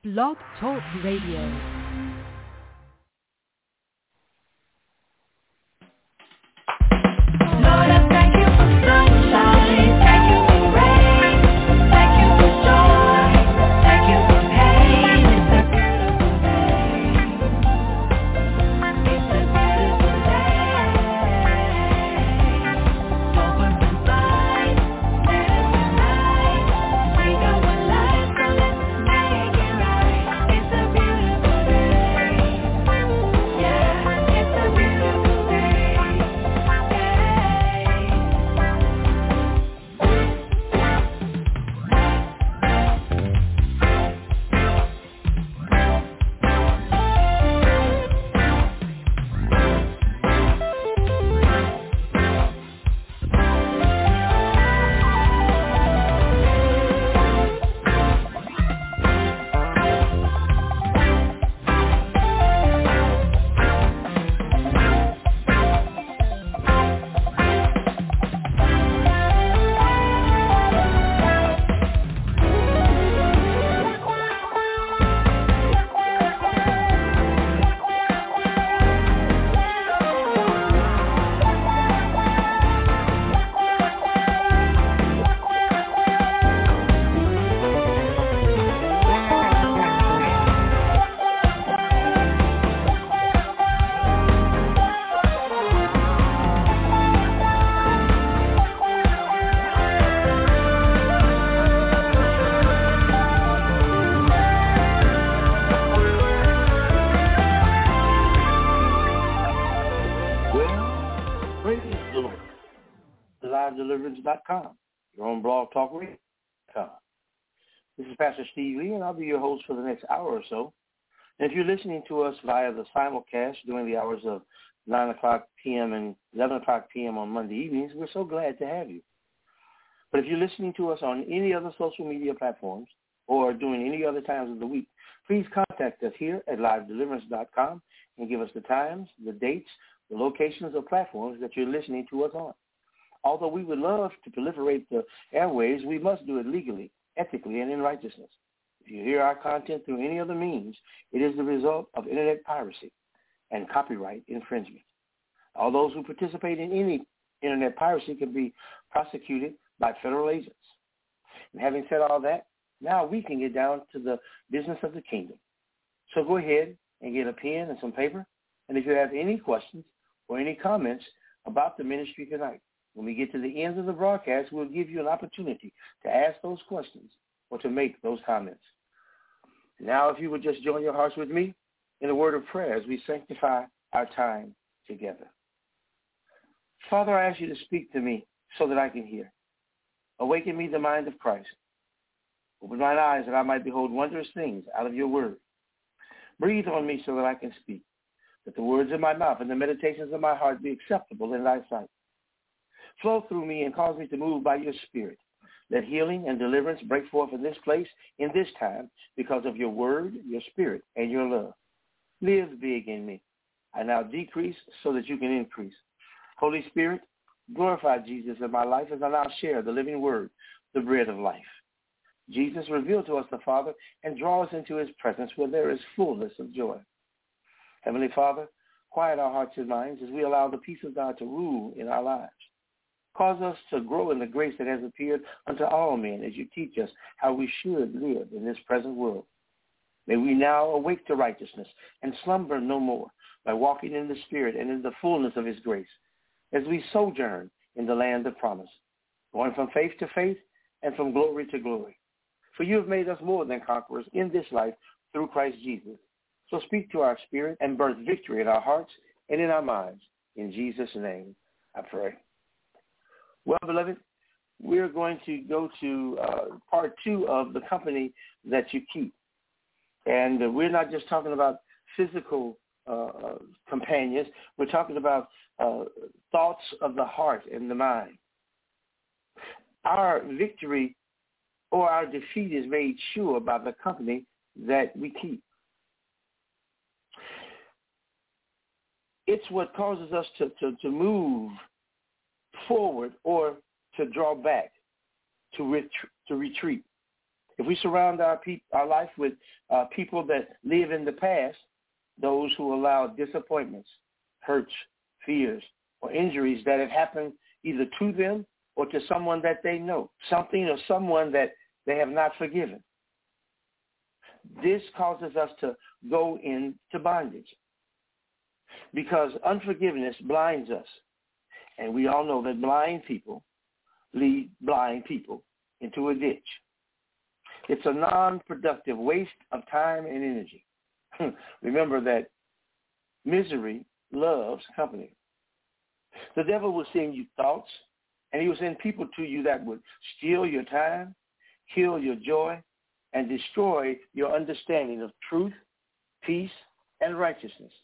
Blog Talk Radio. LiveDeliverance.com, your own blog talk radio.com. This is Pastor Steve Lee, and I'll be your host for the next hour or so. And if you're listening to us via the simulcast during the hours of 9 o'clock p.m. and 11 o'clock p.m. on Monday evenings, we're so glad to have you. But if you're listening to us on any other social media platforms or during any other times of the week, please contact us here at LiveDeliverance.com and give us the times, the dates, the locations or platforms that you're listening to us on. Although we would love to proliferate the airwaves, we must do it legally, ethically, and in righteousness. If you hear our content through any other means, it is the result of internet piracy and copyright infringement. All those who participate in any internet piracy can be prosecuted by federal agents. And having said all that, now we can get down to the business of the kingdom. So go ahead and get a pen and some paper. And if you have any questions or any comments about the ministry tonight, when we get to the end of the broadcast, we'll give you an opportunity to ask those questions or to make those comments. Now, if you would just join your hearts with me in a word of prayer as we sanctify our time together. Father, I ask you to speak to me so that I can hear. Awaken me the mind of Christ. Open mine eyes that I might behold wondrous things out of your word. Breathe on me so that I can speak, that the words of my mouth and the meditations of my heart be acceptable in thy sight. Flow through me and cause me to move by your spirit. Let healing and deliverance break forth in this place, in this time, because of your word, your spirit, and your love. Live big in me. I now decrease so that you can increase. Holy Spirit, glorify Jesus in my life as I now share the living word, the bread of life. Jesus, reveal to us the Father and draw us into his presence where there is fullness of joy. Heavenly Father, quiet our hearts and minds as we allow the peace of God to rule in our lives. Cause us to grow in the grace that has appeared unto all men as you teach us how we should live in this present world. May we now awake to righteousness and slumber no more by walking in the Spirit and in the fullness of his grace as we sojourn in the land of promise, going from faith to faith and from glory to glory. For you have made us more than conquerors in this life through Christ Jesus. So speak to our spirit and birth victory in our hearts and in our minds. In Jesus' name I pray. Well, beloved, we're going to go to part 2 of the company that you keep. And we're not just talking about physical companions. We're talking about thoughts of the heart and the mind. Our victory or our defeat is made sure by the company that we keep. It's what causes us to move forward or to draw back, to retreat. if we surround our life with people that live in the past, those who allow disappointments, hurts, fears, or injuries that have happened either to them or to someone that they know, something or someone that they have not forgiven. This causes us to go into bondage because unforgiveness blinds us. And we all know that blind people lead blind people into a ditch. It's a non-productive waste of time and energy. Remember that misery loves company. The devil will send you thoughts, and he will send people to you that would steal your time, kill your joy, and destroy your understanding of truth, peace, and righteousness.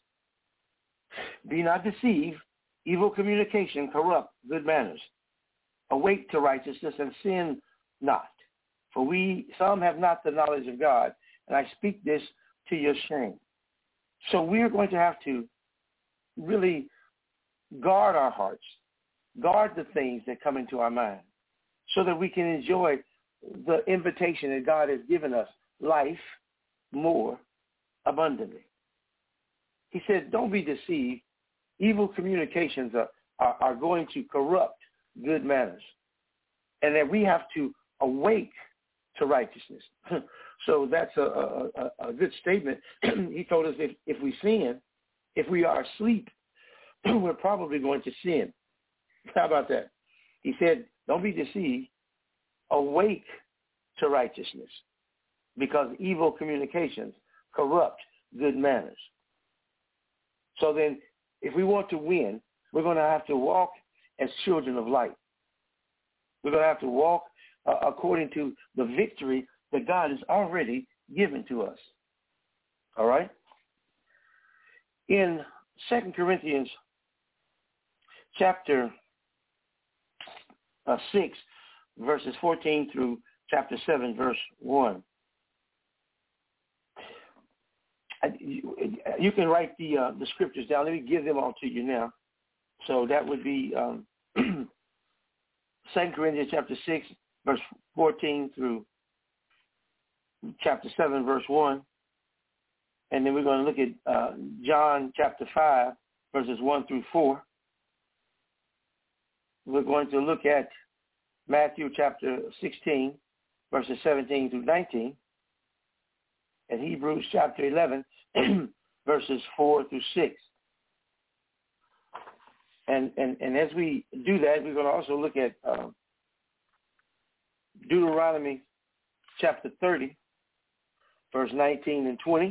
Be not deceived. Evil communication corrupt good manners. Awake to righteousness and sin not. For some have not the knowledge of God, and I speak this to your shame. So we're going to have to really guard our hearts, guard the things that come into our mind, so that we can enjoy the invitation that God has given us, life more abundantly. He said, don't be deceived. Evil communications are going to corrupt good manners, and that we have to awake to righteousness. So that's a good statement. He told us if we sin, if we are asleep, we're probably going to sin. How about that? He said, don't be deceived. Awake to righteousness, because evil communications corrupt good manners. So then, if we want to win, we're going to have to walk as children of light. We're going to have to walk according to the victory that God has already given to us. All right? In 2 Corinthians chapter 6, verses 14 through chapter 7, verse 1. You can write the scriptures down. Let me give them all to you now. So that would be 2 Corinthians chapter 6, verse 14 through chapter 7, verse 1. And then we're going to look at John chapter 5, verses 1 through 4. We're going to look at Matthew chapter 16, verses 17 through 19. And Hebrews chapter 11, verses 4 through 6. And as we do that, we're going to also look at Deuteronomy chapter 30, verse 19 and 20.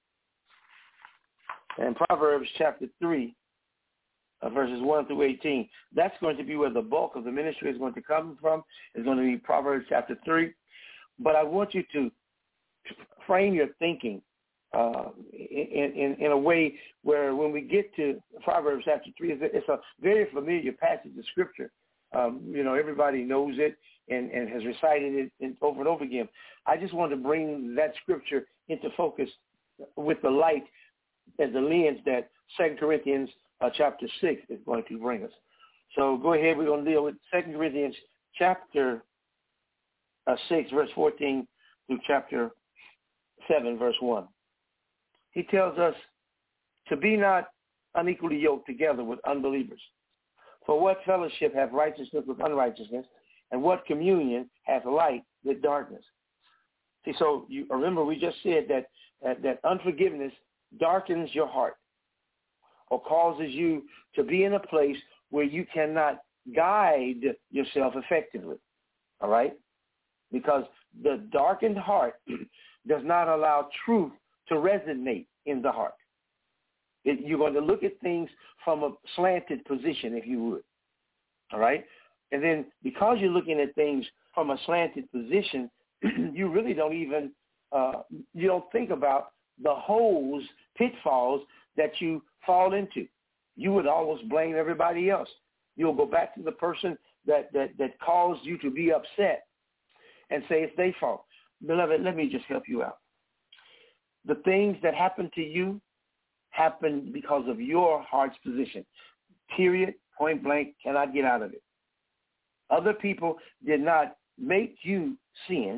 And Proverbs chapter 3, verses 1 through 18. That's going to be where the bulk of the ministry is going to come from. It's going to be Proverbs chapter 3. But I want you to frame your thinking in a way where when we get to Proverbs chapter 3, it's a very familiar passage of Scripture. Everybody knows it and has recited it over and over again. I just want to bring that Scripture into focus with the light as the lens that 2 Corinthians chapter 6 is going to bring us. So go ahead. We're going to deal with 2 Corinthians chapter 6, verse 14 through chapter 7, verse 1. He tells us to be not unequally yoked together with unbelievers. For what fellowship hath righteousness with unrighteousness, and what communion hath light with darkness? See, so you remember we just said that unforgiveness darkens your heart or causes you to be in a place where you cannot guide yourself effectively, all right? Because the darkened heart does not allow truth to resonate in the heart. You're going to look at things from a slanted position, if you would, all right? And then because you're looking at things from a slanted position, you really don't even, you don't think about the holes, pitfalls that you fall into. You would always blame everybody else. You'll go back to the person that caused you to be upset and say it's their fault. Beloved, let me just help you out. The things that happen to you happen because of your heart's position. Period, point blank, cannot get out of it. Other people did not make you sin.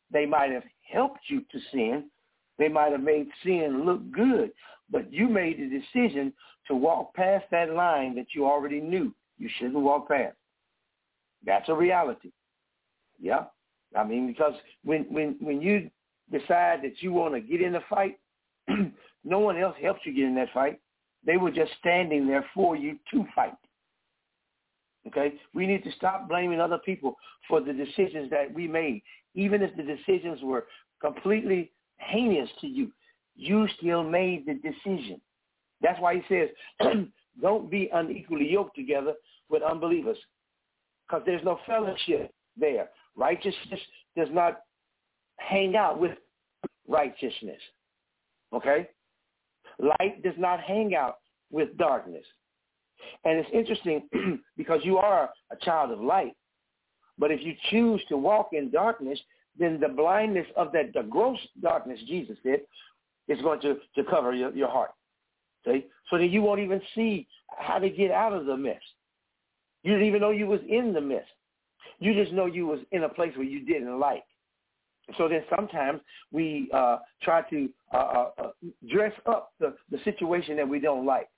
They might have helped you to sin. They might have made sin look good, but you made the decision to walk past that line that you already knew you shouldn't walk past. That's a reality. Yeah. I mean, because when you decide that you want to get in a fight, no one else helps you get in that fight. They were just standing there for you to fight. Okay? We need to stop blaming other people for the decisions that we made. Even if the decisions were completely heinous to you, you still made the decision. That's why he says, don't be unequally yoked together with unbelievers, because there's no fellowship there. Righteousness does not hang out with righteousness. Okay? Light does not hang out with darkness. And it's interesting because you are a child of light. But if you choose to walk in darkness, then the blindness of that, the gross darkness, Jesus said, is going to cover your heart. See? So that you won't even see how to get out of the mess. You didn't even know you was in the mess. You just know you was in a place where you didn't like. So then sometimes we try to dress up the situation that we don't like.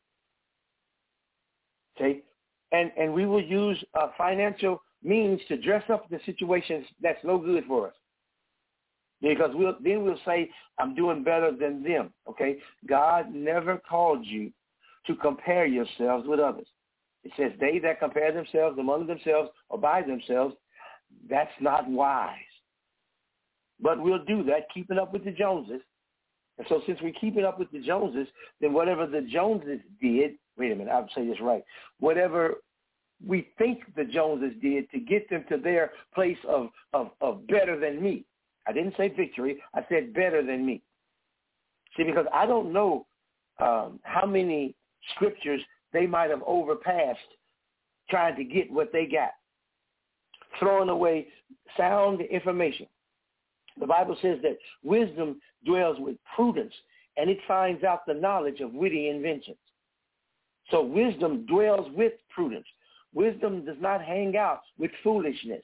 Okay? And we will use financial means to dress up the situations that's no good for us. Because we'll say, I'm doing better than them. Okay? God never called you to compare yourselves with others. It says, they that compare themselves among themselves or by themselves, that's not wise. But we'll do that, keeping up with the Joneses. And so since we're keeping up with the Joneses, then whatever the Joneses did, wait a minute, I'll say this right, whatever we think the Joneses did to get them to their place of better than me. I didn't say victory. I said better than me. See, because I don't know how many scriptures they might have overpassed trying to get what they got, throwing away sound information. The Bible says that wisdom dwells with prudence, and it finds out the knowledge of witty inventions. So wisdom dwells with prudence. Wisdom does not hang out with foolishness.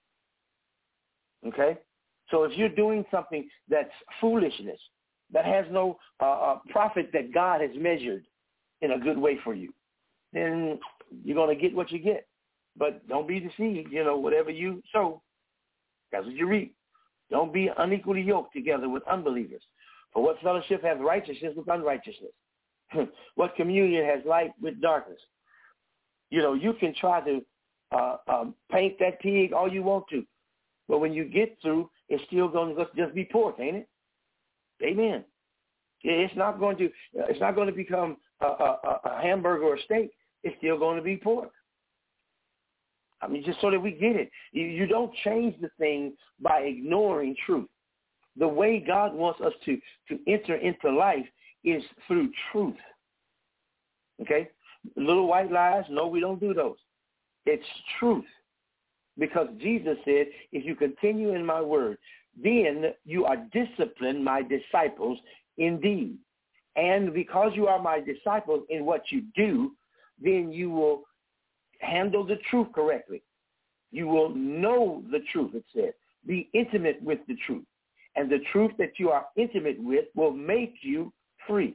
Okay? So if you're doing something that's foolishness, that has no profit that God has measured in a good way for you, then you're going to get what you get. But don't be deceived. You know, whatever you sow, that's what you reap. Don't be unequally yoked together with unbelievers. For what fellowship has righteousness with unrighteousness? What communion has light with darkness? You know, you can try to paint that pig all you want to, but when you get through, it's still going to just be pork, ain't it? Amen. It's not going to become a hamburger or a steak. It's still going to be pork. I mean, just so that we get it. You don't change the thing by ignoring truth. The way God wants us to enter into life is through truth. Okay? Little white lies, no, we don't do those. It's truth. Because Jesus said, if you continue in my word, then you are disciplined, my disciples, indeed. And because you are my disciples in what you do, then you will handle the truth correctly. You will know the truth, it says. Be intimate with the truth. And the truth that you are intimate with will make you free.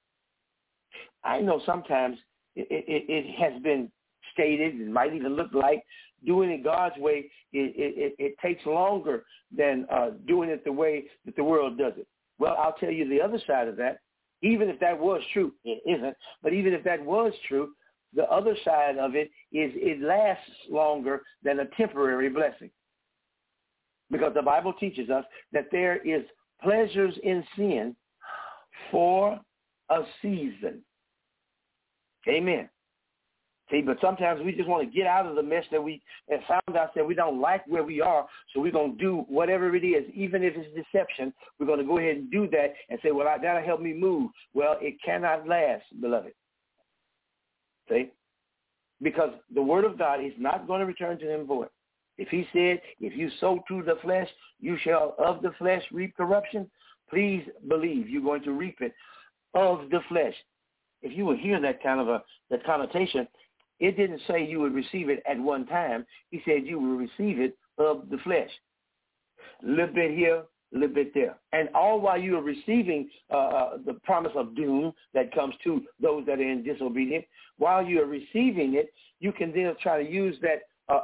I know sometimes it has been stated, it might even look like doing it God's way, it takes longer than doing it the way that the world does it. Well, I'll tell you the other side of that. Even if that was true, it isn't, but even if that was true, the other side of it is it lasts longer than a temporary blessing. Because the Bible teaches us that there is pleasures in sin for a season. Amen. See, but sometimes we just want to get out of the mess that we have found out that we don't like where we are, so we're going to do whatever it is, even if it's deception. We're going to go ahead and do that and say, well, that'll help me move. Well, it cannot last, beloved. See? Because the word of God is not going to return to him void. If he said, if you sow to the flesh, you shall of the flesh reap corruption, please believe you're going to reap it of the flesh. If you would hear that kind of that connotation, it didn't say you would receive it at one time. He said you will receive it of the flesh. A little bit here, a little bit there. And all while you are receiving the promise of doom that comes to those that are in disobedience, while you are receiving it, you can then try to use that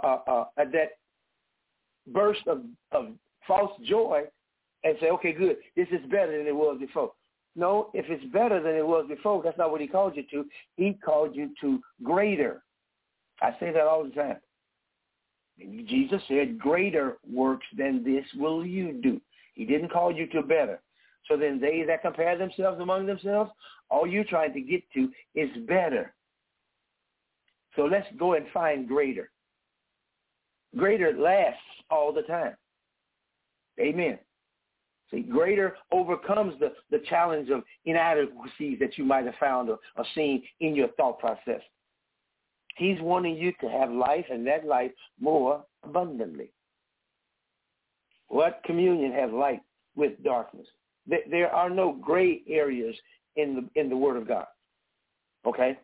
burst of false joy and say, okay, good, this is better than it was before. No, if it's better than it was before, that's not what he called you to. He called you to greater. I say that all the time. Jesus said, greater works than this will you do. He didn't call you to better. So then they that compare themselves among themselves, all you're trying to get to is better. So let's go and find greater. Greater lasts all the time. Amen. See, greater overcomes the challenge of inadequacies that you might have found or seen in your thought process. He's wanting you to have life, and that life more abundantly. What communion has light with darkness? There are no gray areas in the Word of God. Okay?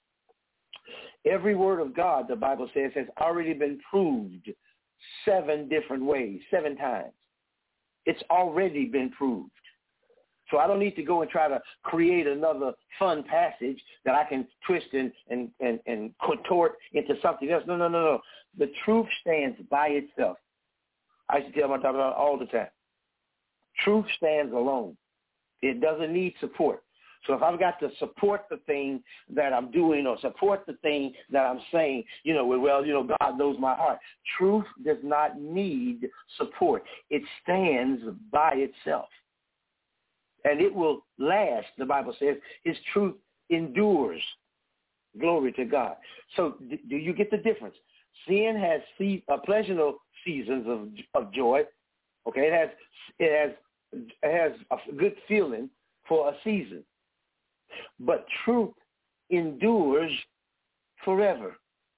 Every word of God, the Bible says, has already been proved 7 different ways, 7 times. It's already been proved. So I don't need to go and try to create another fun passage that I can twist and contort into something else. No. The truth stands by itself. I used to tell my daughter all the time. Truth stands alone. It doesn't need support. So if I've got to support the thing that I'm doing or support the thing that I'm saying, God knows my heart. Truth does not need support. It stands by itself. And it will last, the Bible says. His truth endures. Glory to God. So do you get the difference? Sin has pleasurable seasons of joy. Okay, it has a good feeling for a season. But truth endures forever.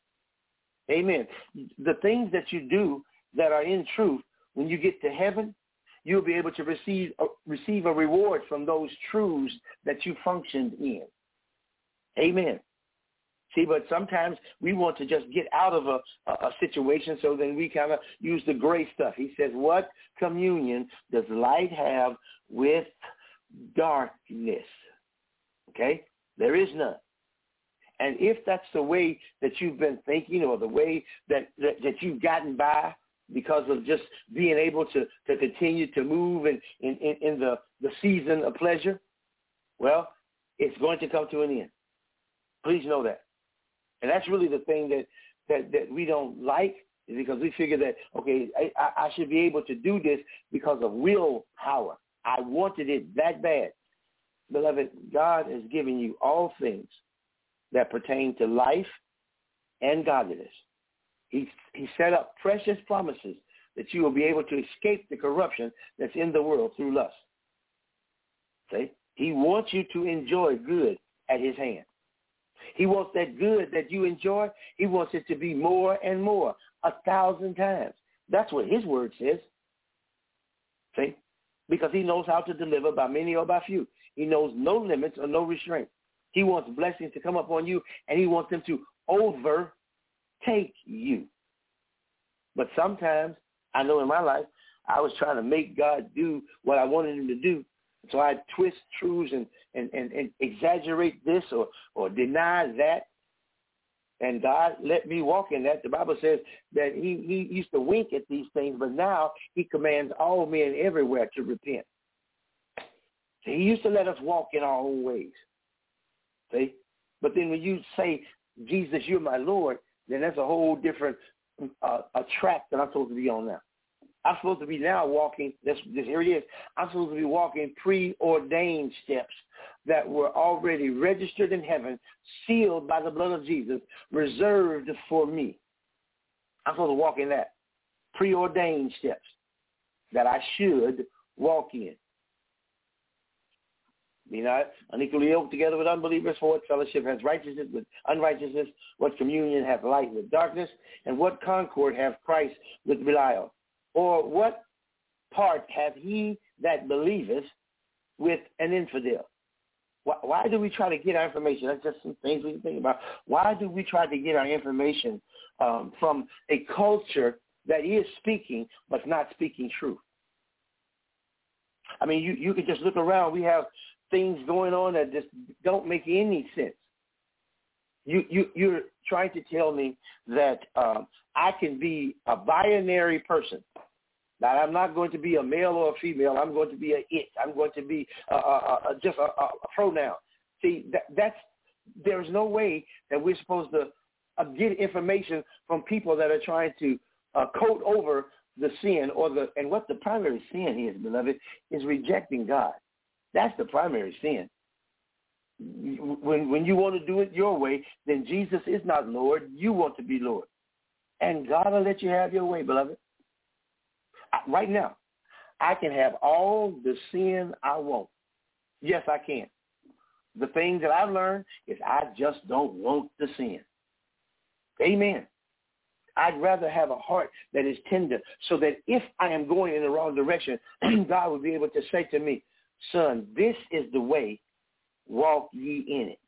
Amen. The things that you do that are in truth, when you get to heaven, you'll be able to receive a reward from those truths that you functioned in. Amen. See, but sometimes we want to just get out of a situation, so then we kind of use the gray stuff. He says, what communion does light have with darkness? Okay? There is none. And if that's the way that you've been thinking, or the way that you've gotten by because of just being able to continue to move in the season of pleasure, well, it's going to come to an end. Please know that. And that's really the thing that we don't like, is because we figure that, okay, I should be able to do this because of willpower. I wanted it that bad. Beloved, God has given you all things that pertain to life and godliness. He set up precious promises that you will be able to escape the corruption that's in the world through lust. See? He wants you to enjoy good at his hand. He wants that good that you enjoy, he wants it to be more and more, 1,000 times. That's what his word says. See? Because he knows how to deliver by many or by few. He knows no limits or no restraint. He wants blessings to come upon you, and he wants them to overtake you. But sometimes, I know in my life, I was trying to make God do what I wanted him to do. So I twist truths and exaggerate this or deny that. And God let me walk in that. The Bible says that he used to wink at these things, but now he commands all men everywhere to repent. So he used to let us walk in our own ways. See? But then when you say, Jesus, you're my Lord, then that's a whole different track that I'm supposed to be on now. I'm supposed to be now walking, here it is, I'm supposed to be walking preordained steps that were already registered in heaven, sealed by the blood of Jesus, reserved for me. I'm supposed to walk in that. Preordained steps that I should walk in. Be not unequally yoked together with unbelievers, for what fellowship has righteousness with unrighteousness? What communion hath light with darkness? And what concord hath Christ with Belial? Or what part hath he that believeth with an infidel? Why do we try to get our information? That's just some things we can think about. Why do we try to get our information from a culture that is speaking but not speaking truth? I mean, you could just look around. We have things going on that just don't make any sense. You're trying to tell me that I can be a binary person. That I'm not going to be a male or a female. I'm going to be a it. I'm going to be just a pronoun. See, there's no way that we're supposed to get information from people that are trying to coat over the sin and what the primary sin is, beloved, is rejecting God. That's the primary sin. When you want to do it your way, then Jesus is not Lord. You want to be Lord. And God will let you have your way, beloved. Right now, I can have all the sin I want. Yes, I can. The thing that I've learned is I just don't want the sin. Amen. I'd rather have a heart that is tender so that if I am going in the wrong direction, God will be able to say to me, son, this is the way, walk ye in it.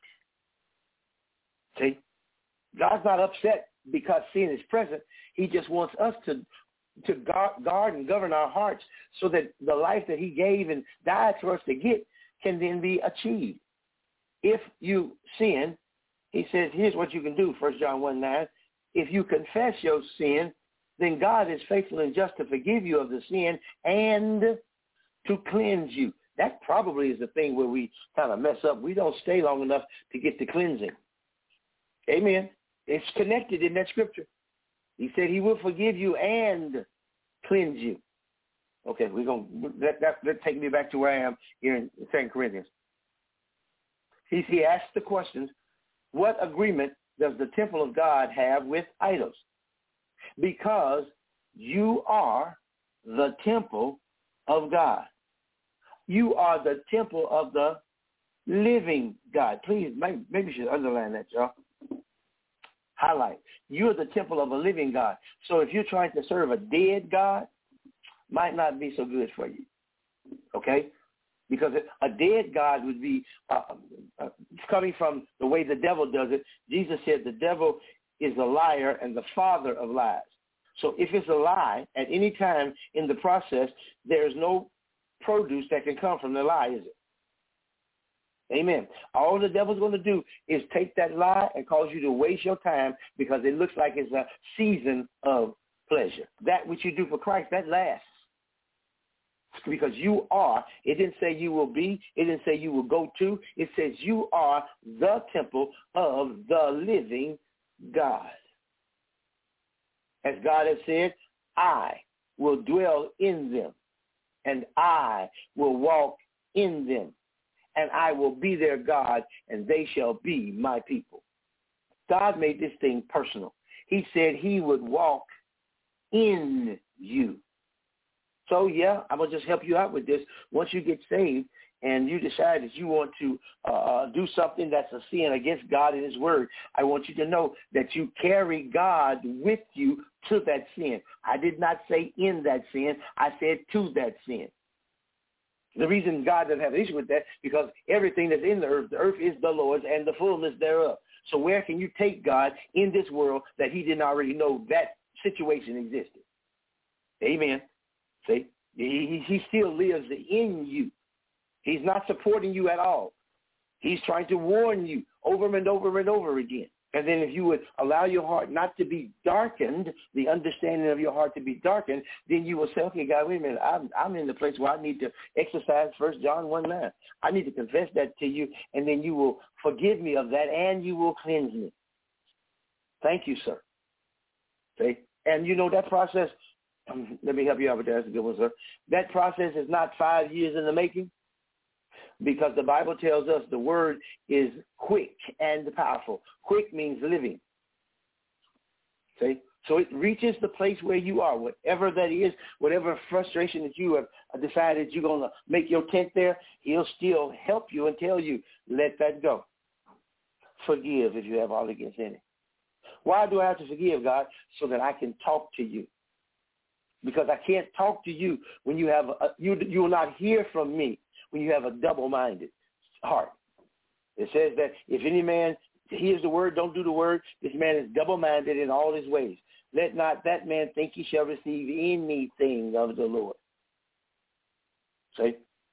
See? God's not upset because sin is present. He just wants us to guard and govern our hearts so that the life that he gave and died for us to get can then be achieved. If you sin, he says, here's what you can do, 1 John 1:9. If you confess your sin, then God is faithful and just to forgive you of the sin and to cleanse you. That probably is the thing where we kind of mess up. We don't stay long enough to get the cleansing. Amen. It's connected in that scripture. He said he will forgive you and cleanse you. Okay, we're going to that take me back to where I am here in 2 Corinthians. He asked the question, what agreement does the temple of God have with idols? Because you are the temple of God. You are the temple of the living God. Please, maybe you should underline that, y'all. Highlight. You're the temple of a living God. So if you're trying to serve a dead God, might not be so good for you. Okay? Because a dead God would be coming from the way the devil does it. Jesus said the devil is a liar and the father of lies. So if it's a lie, at any time in the process, there's no produce that can come from the lie, is it? Amen. All the devil's going to do is take that lie and cause you to waste your time because it looks like it's a season of pleasure. That which you do for Christ, that lasts. Because you are, it didn't say you will be, it didn't say you will go to, it says you are the temple of the living God. As God has said, I will dwell in them, and I will walk in them, and I will be their God, and they shall be my people. God made this thing personal. He said he would walk in you. So, yeah, I'm going to just help you out with this. Once you get saved and you decide that you want to do something that's a sin against God and his word, I want you to know that you carry God with you to that sin. I did not say in that sin. I said to that sin. The reason God doesn't have an issue with that because everything that's in the earth is the Lord's and the fullness thereof. So where can you take God in this world that he didn't already know that situation existed? Amen. See, he still lives in you. He's not supporting you at all. He's trying to warn you over and over and over again. And then if you would allow your heart not to be darkened, the understanding of your heart to be darkened, then you will say, okay, God, wait a minute, I'm in the place where I need to exercise 1 John 1:9. I need to confess that to you, and then you will forgive me of that, and you will cleanse me. Thank you, sir. See? And you know that process, let me help you out with that. That's a good one, sir. That process is not 5 years in the making because the Bible tells us the word is quick and powerful. Quick means living. See? So it reaches the place where you are, whatever that is, whatever frustration that you have decided you're going to make your tent there, he'll still help you and tell you, let that go. Forgive if you have all against any. Why do I have to forgive, God? So that I can talk to you. Because I can't talk to you when you have you will not hear from me when you have a double-minded heart. It says that if any man hears the word, don't do the word, this man is double-minded in all his ways. Let not that man think he shall receive anything of the Lord. See?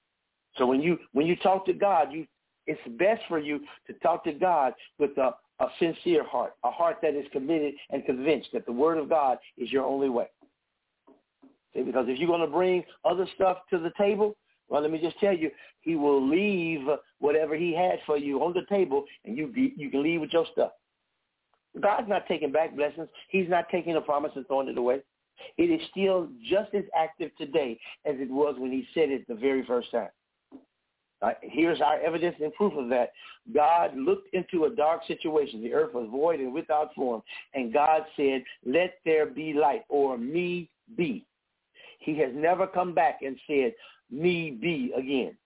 So when you talk to God, it's best for you to talk to God with a sincere heart, a heart that is committed and convinced that the Word of God is your only way. See, because if you're going to bring other stuff to the table, well, let me just tell you, he will leave whatever he had for you on the table, and you can leave with your stuff. God's not taking back blessings. He's not taking a promise and throwing it away. It is still just as active today as it was when he said it the very first time. Here's our evidence and proof of that. God looked into a dark situation. The earth was void and without form, and God said, let there be light, or me be. He has never come back and said, me be again.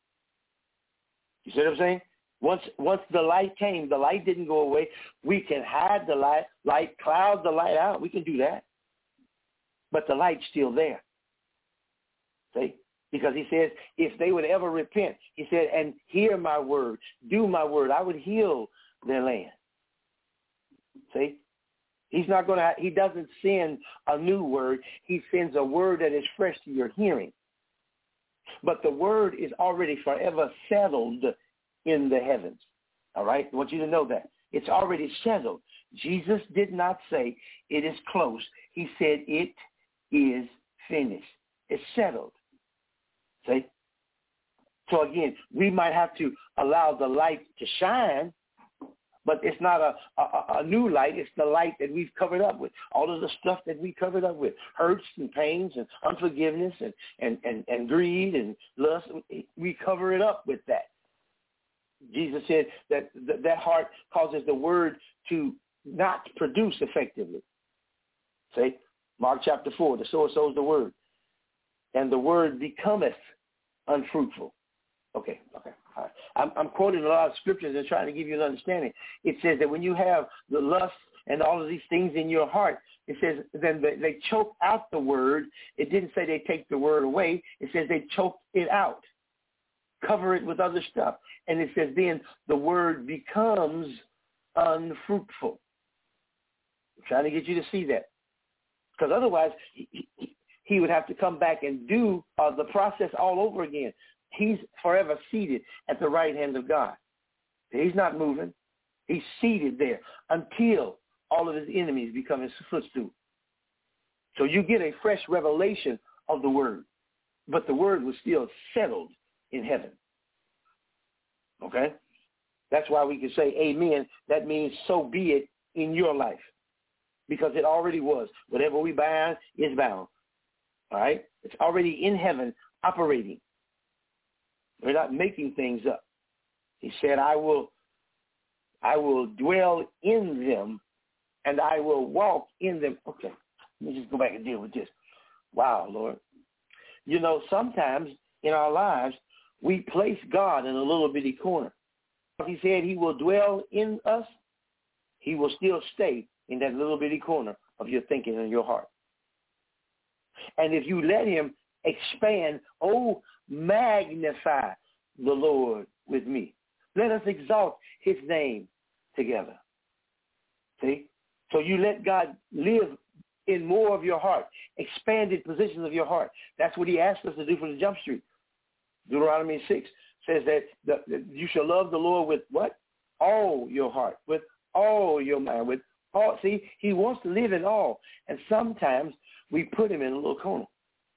You see what I'm saying? Once the light came, the light didn't go away. We can hide the light, cloud the light out. We can do that. But the light's still there. See? Because he says, if they would ever repent, he said, and hear my word, do my word, I would heal their land. See? He doesn't send a new word. He sends a word that is fresh to your hearing. But the word is already forever settled in the heavens. All right? I want you to know that. It's already settled. Jesus did not say it is close. He said it is finished. It's settled. See? So again, we might have to allow the light to shine, but it's not a new light. It's the light that we've covered up with. All of the stuff that we covered up with, hurts and pains and unforgiveness and greed and lust, we cover it up with that. Jesus said that heart causes the word to not produce effectively. See? Mark chapter 4, the sower sows the word, and the word becometh unfruitful. Okay. All right. I'm quoting a lot of scriptures and trying to give you an understanding. It says that when you have the lust and all of these things in your heart, it says then they choke out the word. It didn't say they take the word away. It says they choke it out, cover it with other stuff. And it says then the word becomes unfruitful. I'm trying to get you to see that. Because otherwise he would have to come back and do the process all over again. He's forever seated at the right hand of God. He's not moving. He's seated there until all of his enemies become his footstool. So you get a fresh revelation of the word, but the word was still settled in heaven. Okay? That's why we can say amen. That means so be it in your life, because it already was. Whatever we bind is bound. All right? It's already in heaven operating. We're not making things up. He said, I will dwell in them and I will walk in them. Okay, let me just go back and deal with this. Wow, Lord. You know, sometimes in our lives, we place God in a little bitty corner. He said he will dwell in us. He will still stay in that little bitty corner of your thinking and your heart. And if you let him expand, magnify the Lord with me. Let us exalt his name together. See? So you let God live in more of your heart, expanded positions of your heart. That's what he asked us to do for the jump street. Deuteronomy 6 says that you shall love the Lord with what? All your heart, with all your mind, with all. See, he wants to live in all. And sometimes we put him in a little corner.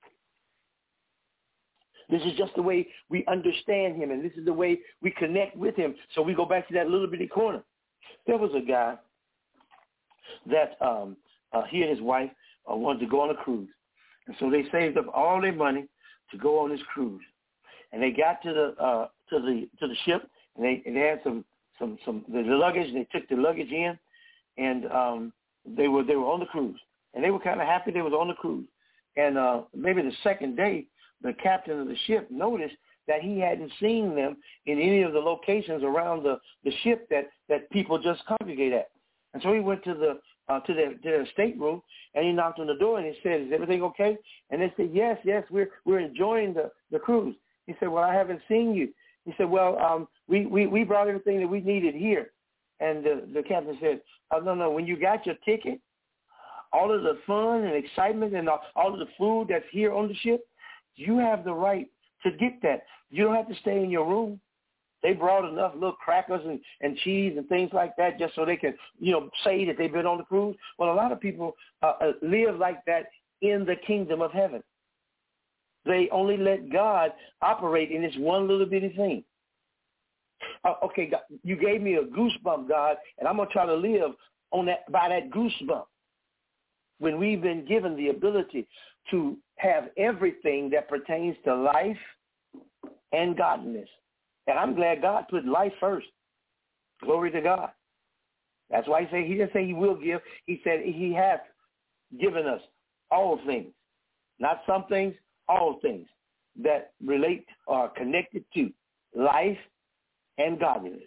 This is just the way we understand him, and this is the way we connect with him. So we go back to that little bitty corner. There was a guy that he and his wife wanted to go on a cruise. And so they saved up all their money to go on this cruise. And they got to the ship, and they had some the luggage, and they took the luggage in, and they were on the cruise. And they were kind of happy they was on the cruise. And maybe the second day, the captain of the ship noticed that he hadn't seen them in any of the locations around the ship that people just congregate at. And so he went to their stateroom, and he knocked on the door, and he said, is everything okay? And they said, yes, we're enjoying the cruise. He said, well, I haven't seen you. He said, well, we brought everything that we needed here. And the captain said, oh, no, when you got your ticket, all of the fun and excitement and all of the food that's here on the ship, you have the right to get that. You don't have to stay in your room. They brought enough little crackers and cheese and things like that just so they can, say that they've been on the cruise. Well, a lot of people live like that in the kingdom of heaven. They only let God operate in this one little bitty thing. Okay, God, you gave me a goosebump, God, and I'm going to try to live by that goosebump. When we've been given the ability to have everything that pertains to life and godliness. And I'm glad God put life first. Glory to God. That's why he didn't say he will give. He said he has given us all things. Not some things, all things that relate or are connected to life and godliness.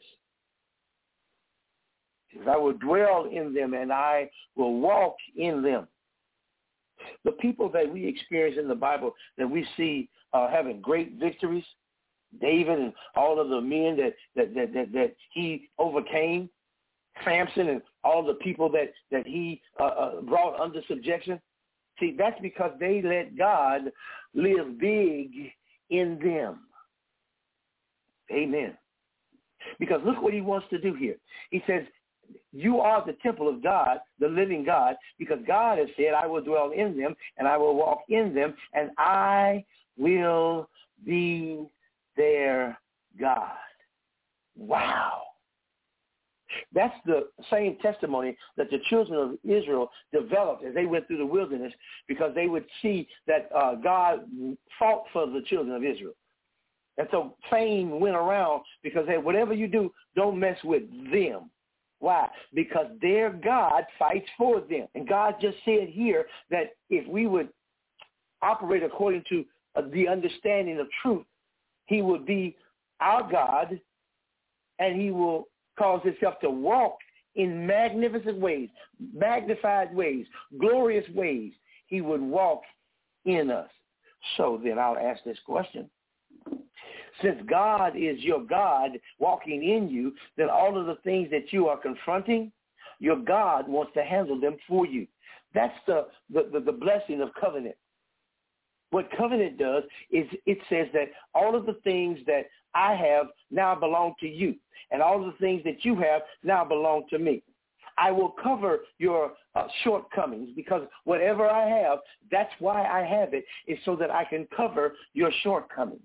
Because I will dwell in them and I will walk in them. The people that we experience in the Bible that we see having great victories, David and all of the men that he overcame, Samson and all the people that he brought under subjection. See, that's because they let God live big in them. Amen. Because look what he wants to do here. He says, you are the temple of God, the living God, because God has said, I will dwell in them and I will walk in them and I will be their God. Wow. That's the same testimony that the children of Israel developed as they went through the wilderness, because they would see that God fought for the children of Israel. And so fame went around because, hey, whatever you do, don't mess with them. Why? Because their God fights for them. And God just said here that if we would operate according to the understanding of truth, he would be our God, and he will cause himself to walk in magnificent ways, magnified ways, glorious ways. He would walk in us. So then I'll ask this question. Since God is your God walking in you, then all of the things that you are confronting, your God wants to handle them for you. That's the blessing of covenant. What covenant does is it says that all of the things that I have now belong to you, and all of the things that you have now belong to me. I will cover your shortcomings, because whatever I have, that's why I have it, is so that I can cover your shortcomings.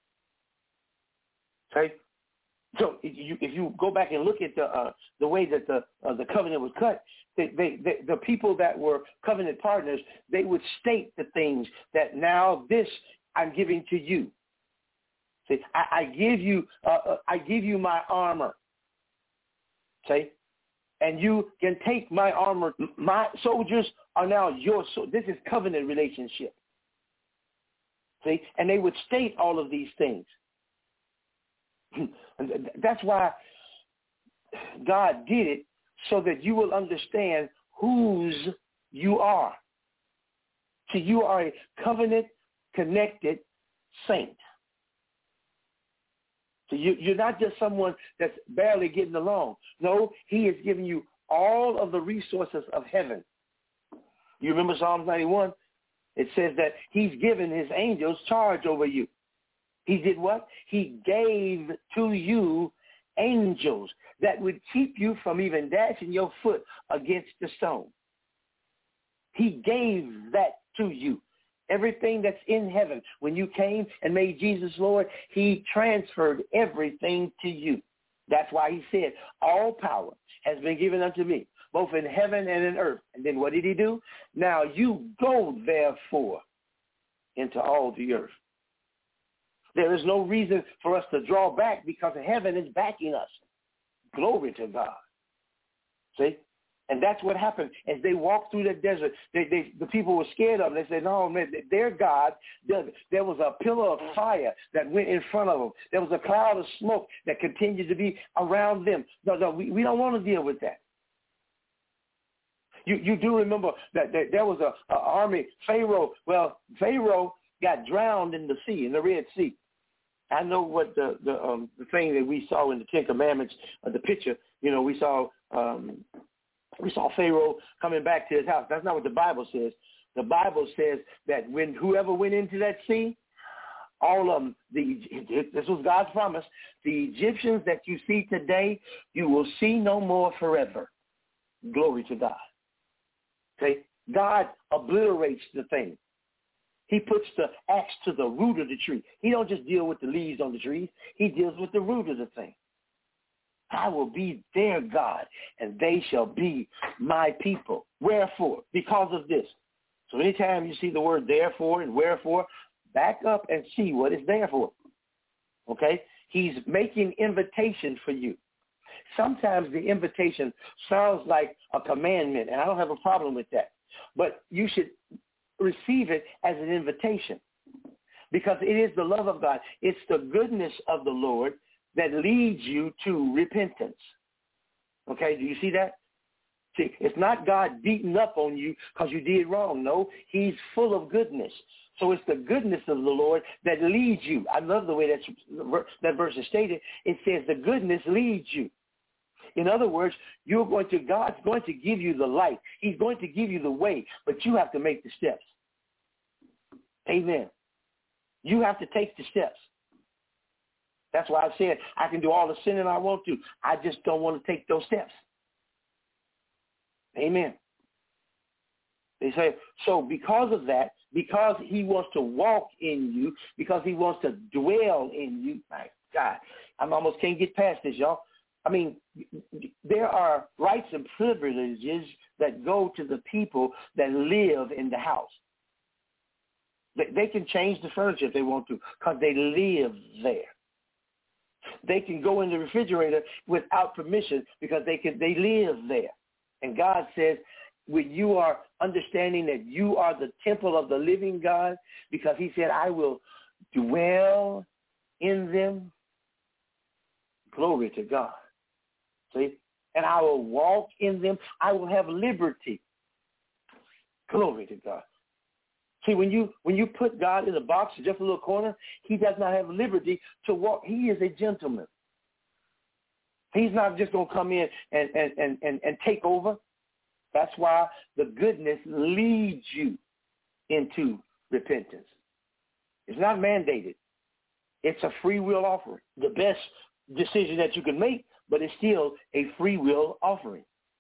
Okay? So if you go back and look at the way that the covenant was cut, the people that were covenant partners, they would state the things that now this I'm giving to you. See, I give you my armor. See, and you can take my armor. My soldiers are now yours. So this is covenant relationship. See, and they would state all of these things. That's why God did it, so that you will understand whose you are. See, you are a covenant-connected saint. So you're not just someone that's barely getting along. No, he is giving you all of the resources of heaven. You remember Psalms 91? It says that he's given his angels charge over you. He did what? He gave to you angels that would keep you from even dashing your foot against the stone. He gave that to you. Everything that's in heaven, when you came and made Jesus Lord, he transferred everything to you. That's why he said, all power has been given unto me, both in heaven and in earth. And then what did he do? Now you go, therefore, into all the earth. There is no reason for us to draw back, because heaven is backing us. Glory to God. See? And that's what happened. As they walked through the desert, the people were scared of them. They said, no, man, their God, there was a pillar of fire that went in front of them. There was a cloud of smoke that continued to be around them. No, we don't want to deal with that. You do remember that there was an army, Pharaoh. Well, Pharaoh got drowned in the sea, in the Red Sea. I know what the thing that we saw in the Ten Commandments, the picture, we saw Pharaoh coming back to his house. That's not what the Bible says. The Bible says that when whoever went into that sea, All of them, this was God's promise. The Egyptians that you see today, you will see no more forever. Glory to God. Okay? God obliterates the thing. He puts the axe to the root of the tree. He don't just deal with the leaves on the trees. He deals with the root of the thing. I will be their God, and they shall be my people. Wherefore? Because of this. So anytime you see the word therefore and wherefore, back up and see what it's there for. Okay? He's making invitation for you. Sometimes the invitation sounds like a commandment, and I don't have a problem with that. But you should receive it as an invitation because it is the love of God. It's the goodness of the Lord that leads you to repentance. Okay, do you see that? See, it's not God beating up on you because you did wrong. No, he's full of goodness. So it's the goodness of the Lord that leads you. I love the way that verse is stated. It says the goodness leads you. In other words, God's going to give you the light. He's going to give you the way, but you have to make the steps. Amen. You have to take the steps. That's why I said I can do all the sinning I want to. I just don't want to take those steps. Amen. They say, so because of that, because he wants to walk in you, because he wants to dwell in you, my God, I almost can't get past this, y'all. I mean, there are rights and privileges that go to the people that live in the house. They can change the furniture if they want to because they live there. They can go in the refrigerator without permission because they live there. And God says, when you are understanding that you are the temple of the living God, because he said, I will dwell in them. Glory to God. See? And I will walk in them. I will have liberty. Glory to God. See, when you put God in a box, just a little corner, he does not have liberty to walk. He is a gentleman. He's not just going to come in and take over. That's why the goodness leads you into repentance. It's not mandated. It's a free will offering. The best decision that you can make, but it's still a free will offering.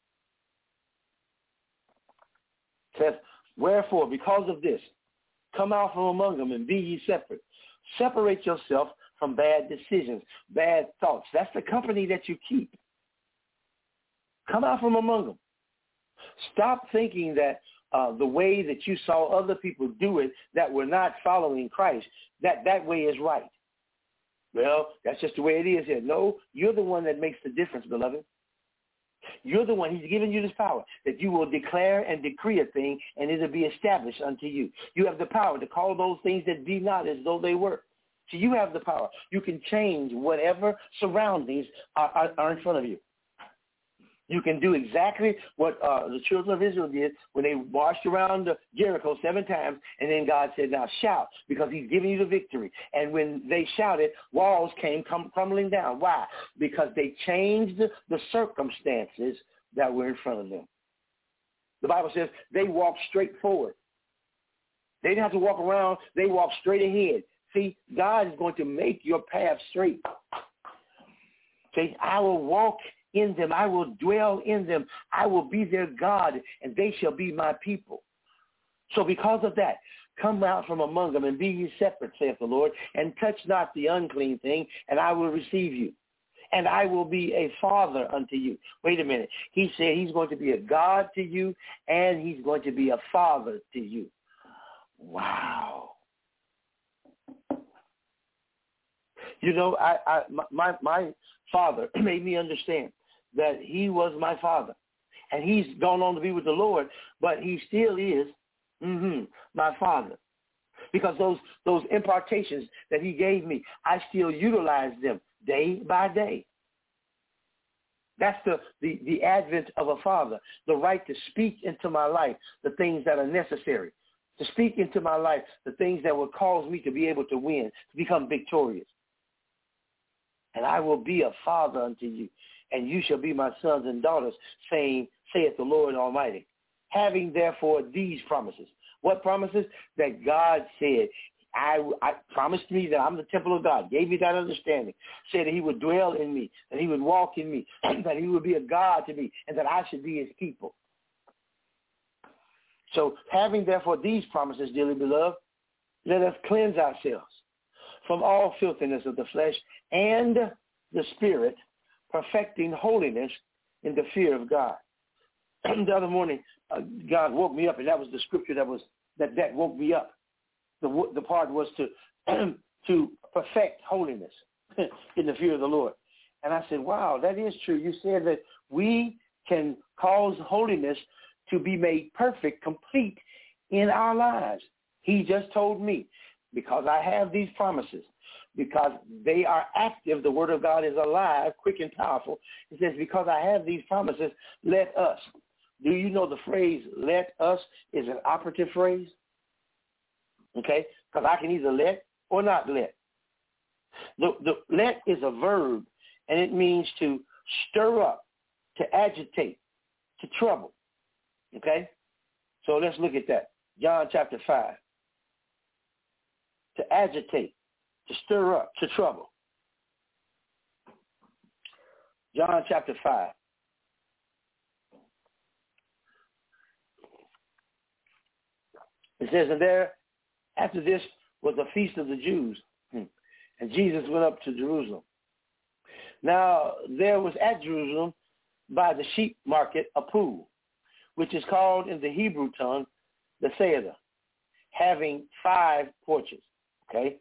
It says, wherefore, because of this, come out from among them and be ye separate. Separate yourself from bad decisions, bad thoughts. That's the company that you keep. Come out from among them. Stop thinking that the way that you saw other people do it that were not following Christ, that way is right. Well, that's just the way it is here. No, you're the one that makes the difference, beloved. You're the one. He's given you this power that you will declare and decree a thing, and it'll be established unto you. You have the power to call those things that be not as though they were. So you have the power. You can change whatever surroundings are in front of you. You can do exactly what the children of Israel did when they marched around Jericho 7 times, and then God said, now shout, because he's giving you the victory. And when they shouted, walls came crumbling down. Why? Because they changed the circumstances that were in front of them. The Bible says they walked straight forward. They didn't have to walk around. They walked straight ahead. See, God is going to make your path straight. See, I will walk in them. I will dwell in them. I will be their God, and they shall be my people. So because of that, come out from among them and be ye separate, saith the Lord, and touch not the unclean thing, and I will receive you. And I will be a father unto you. Wait a minute. He said he's going to be a God to you, and he's going to be a father to you. Wow. You know, my father made me understand that he was my father. And he's gone on to be with the Lord, but he still is my father. Because those impartations that he gave me, I still utilize them day by day. That's the advent of a father, the right to speak into my life the things that are necessary, to speak into my life the things that will cause me to be able to win, to become victorious. And I will be a father unto you, and you shall be my sons and daughters, saying, saith the Lord Almighty. Having therefore these promises. What promises? That God said, I promised me that I'm the temple of God, gave me that understanding, said that he would dwell in me, that he would walk in me, that he would be a God to me, and that I should be his people. So having therefore these promises, dearly beloved, let us cleanse ourselves from all filthiness of the flesh and the spirit, perfecting holiness in the fear of God. The other morning, God woke me up, and that was the scripture that woke me up. The part was to perfect holiness in the fear of the Lord. And I said, wow, that is true. You said that we can cause holiness to be made perfect, complete in our lives. He just told me, because I have these promises, because they are active, the word of God is alive, quick and powerful. It says, because I have these promises, let us. Do you know the phrase, let us, is an operative phrase? Okay? Because I can either let or not let. The let is a verb, and it means to stir up, to agitate, to trouble. Okay? So let's look at that. John chapter 5. To agitate, to stir up, to trouble. John chapter 5. It says, and there, after this, was a feast of the Jews, and Jesus went up to Jerusalem. Now, there was at Jerusalem by the sheep market a pool, which is called in the Hebrew tongue Bethesda, having 5 porches. Okay?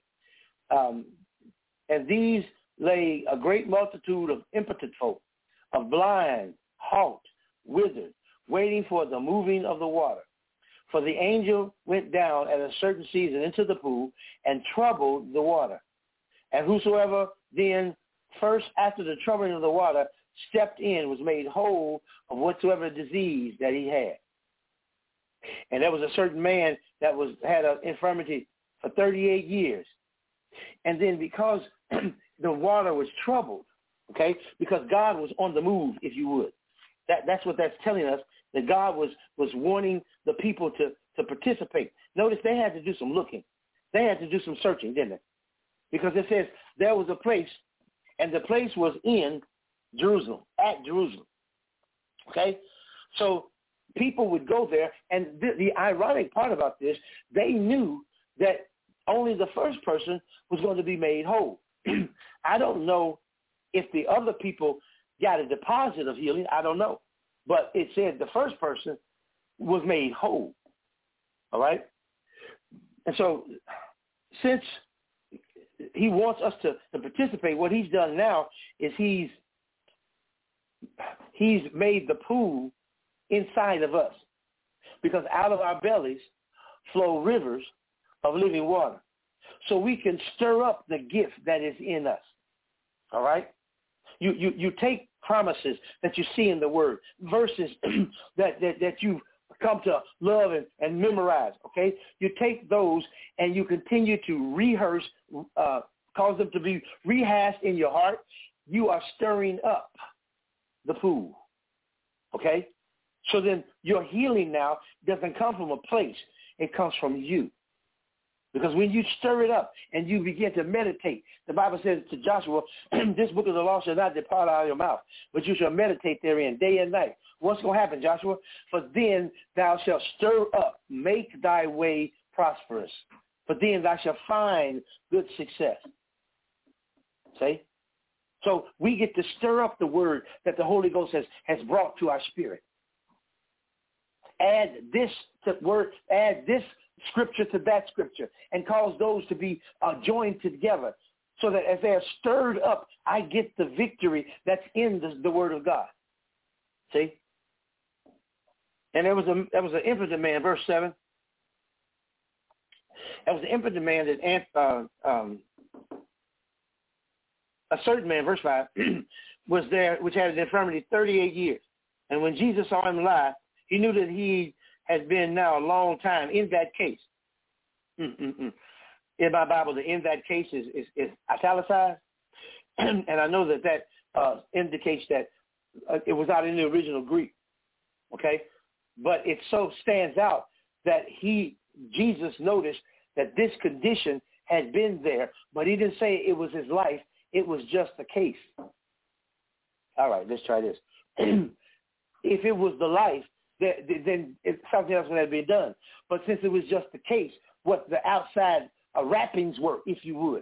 And these lay a great multitude of impotent folk, of blind, halt, withered, waiting for the moving of the water. For the angel went down at a certain season into the pool and troubled the water. And whosoever then first after the troubling of the water stepped in was made whole of whatsoever disease that he had. And there was a certain man that had an infirmity for 38 years. And then because the water was troubled, okay, because God was on the move, if you would. That's what that's telling us, that God was wanting the people to participate. Notice they had to do some looking. They had to do some searching, didn't they? Because it says there was a place, and the place was in Jerusalem, at Jerusalem. Okay? So people would go there, and the ironic part about this, they knew that only the first person was going to be made whole. I don't know if the other people got a deposit of healing. I don't know. But it said the first person was made whole. All right? And so since he wants us to participate, what he's done now is he's made the pool inside of us. Because out of our bellies flow rivers of living water. So we can stir up the gift that is in us. All right? You take promises that you see in the Word, verses that you've come to love and memorize, okay? You take those and you continue to rehearse, cause them to be rehashed in your heart. You are stirring up the pool, okay? So then your healing now doesn't come from a place. It comes from you. Because when you stir it up and you begin to meditate, the Bible says to Joshua, this book of the law shall not depart out of your mouth, but you shall meditate therein day and night. What's going to happen, Joshua? For then thou shalt stir up, make thy way prosperous. For then thou shalt find good success. See? So we get to stir up the word that the Holy Ghost has brought to our spirit. Add this word, add this scripture to that scripture, and cause those to be joined together, so that as they are stirred up, I get the victory that's in the Word of God. See? And there was an impotent man, verse 7. There was an impotent man that a certain man, verse 5, was there, which had an infirmity 38 years. And when Jesus saw him lie, he knew that he had been now a long time in that case. In my Bible, the in that case is italicized. And I know that indicates that it was not in the original Greek. Okay? But it so stands out that Jesus noticed that this condition had been there, but he didn't say it was his life. It was just a case. All right, let's try this. If it was the life, then something else would have been done. But since it was just the case, what the outside wrappings were, if you would.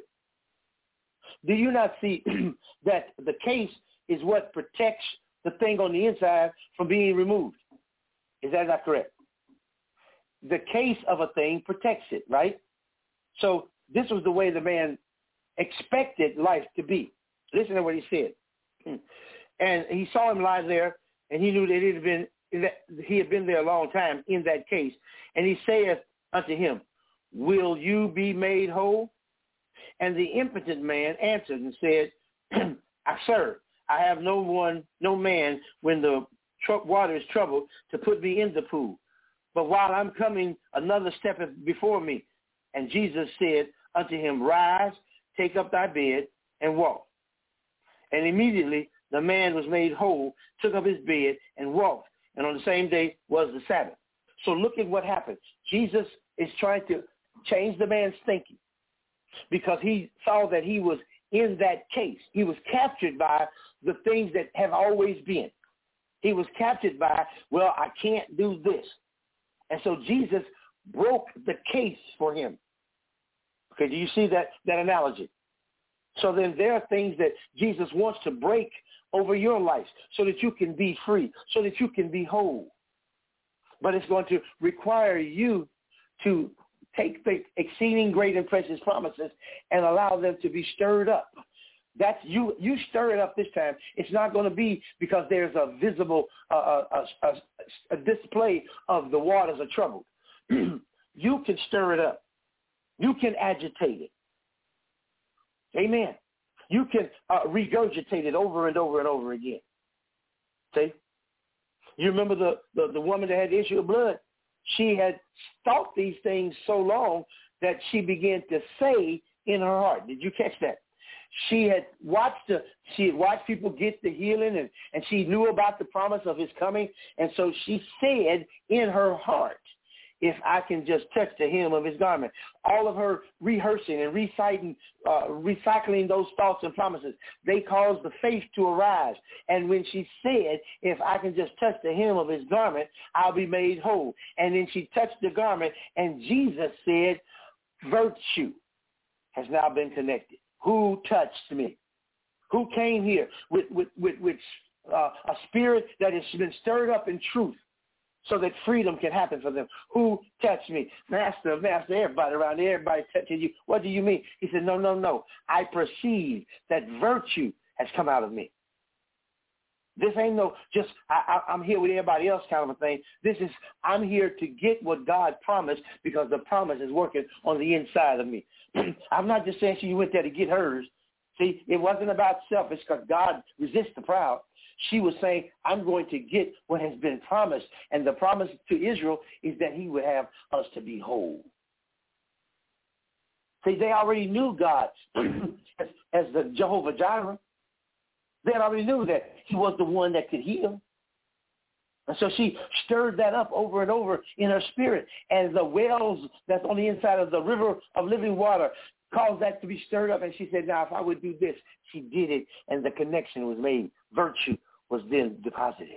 Do you not see that the case is what protects the thing on the inside from being removed? Is that not correct? The case of a thing protects it, right? So this was the way the man expected life to be. Listen to what he said. And he saw him lie there, and he knew that he had been there a long time in that case. And he saith unto him, will you be made whole? And the impotent man answered and said, sir, I have no man when the water is troubled to put me in the pool. But while I'm coming, another steppeth before me. And Jesus said unto him, rise, take up thy bed, and walk. And immediately the man was made whole, took up his bed, and walked. And on the same day was the Sabbath. So look at what happened. Jesus is trying to change the man's thinking because he saw that he was in that case. He was captured by the things that have always been. He was captured by, well, I can't do this. And so Jesus broke the case for him. Okay, do you see that analogy? So then there are things that Jesus wants to break over your life so that you can be free, so that you can be whole. But it's going to require you to take the exceeding great and precious promises and allow them to be stirred up. That's you stir it up this time. It's not going to be because there's a visible a display of the waters are troubled. You can stir it up. You can agitate it. Amen. You can regurgitate it over and over and over again. See? You remember the woman that had the issue of blood? She had thought these things so long that she began to say in her heart. Did you catch that? She had watched people get the healing, and she knew about the promise of his coming. And so she said in her heart, if I can just touch the hem of his garment. All of her rehearsing and recycling those thoughts and promises, they caused the faith to arise. And when she said, if I can just touch the hem of his garment, I'll be made whole. And then she touched the garment, and Jesus said, virtue has now been connected. Who touched me? Who came here with a spirit that has been stirred up in truth, so that freedom can happen for them? Who touched me? Master, everybody around there, everybody touching you. What do you mean? He said, no. I perceive that virtue has come out of me. This ain't no just I'm here with everybody else kind of a thing. This is I'm here to get what God promised because the promise is working on the inside of me. I'm not just saying she went there to get hers. See, it wasn't about selfish because God resists the proud. She was saying, I'm going to get what has been promised. And the promise to Israel is that he would have us to be whole. See, they already knew God as the Jehovah Jireh. They already knew that he was the one that could heal. And so she stirred that up over and over in her spirit. And the wells that's on the inside of the river of living water caused that to be stirred up. And she said, now, if I would do this, she did it. And the connection was made. Virtue was then deposited.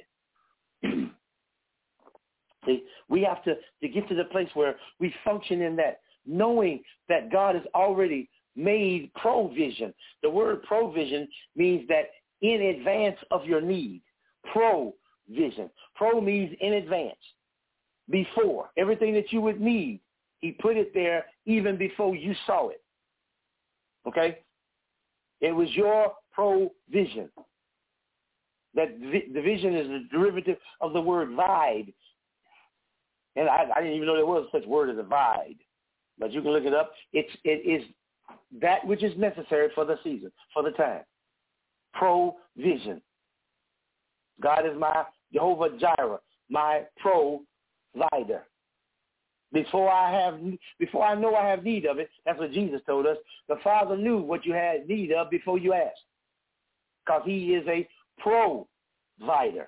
See, we have to get to the place where we function in that, knowing that God has already made provision. The word provision means that in advance of your need. Provision. Pro means in advance. Before. Everything that you would need, he put it there even before you saw it. Okay? It was your provision. That the vision is a derivative of the word vide. And I didn't even know there was such word as a vide. But you can look it up. It is that which is necessary for the season, for the time. Provision. God is my Jehovah Jireh, my provider. Before I know I have need of it, that's what Jesus told us. The Father knew what you had need of before you asked, because he is a provider.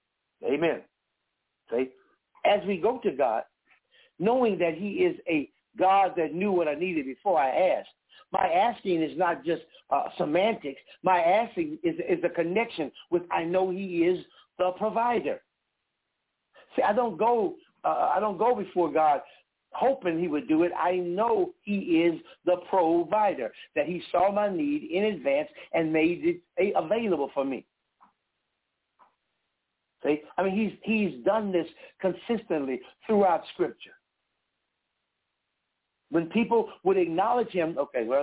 Amen. See? As we go to God, knowing that he is a God that knew what I needed before I asked. My asking is not just semantics. My asking is a connection with I know he is the provider. See, I don't go before God hoping he would do it. I know he is the provider, that he saw my need in advance and made it available for me. See? I mean, he's done this consistently throughout Scripture. When people would acknowledge him,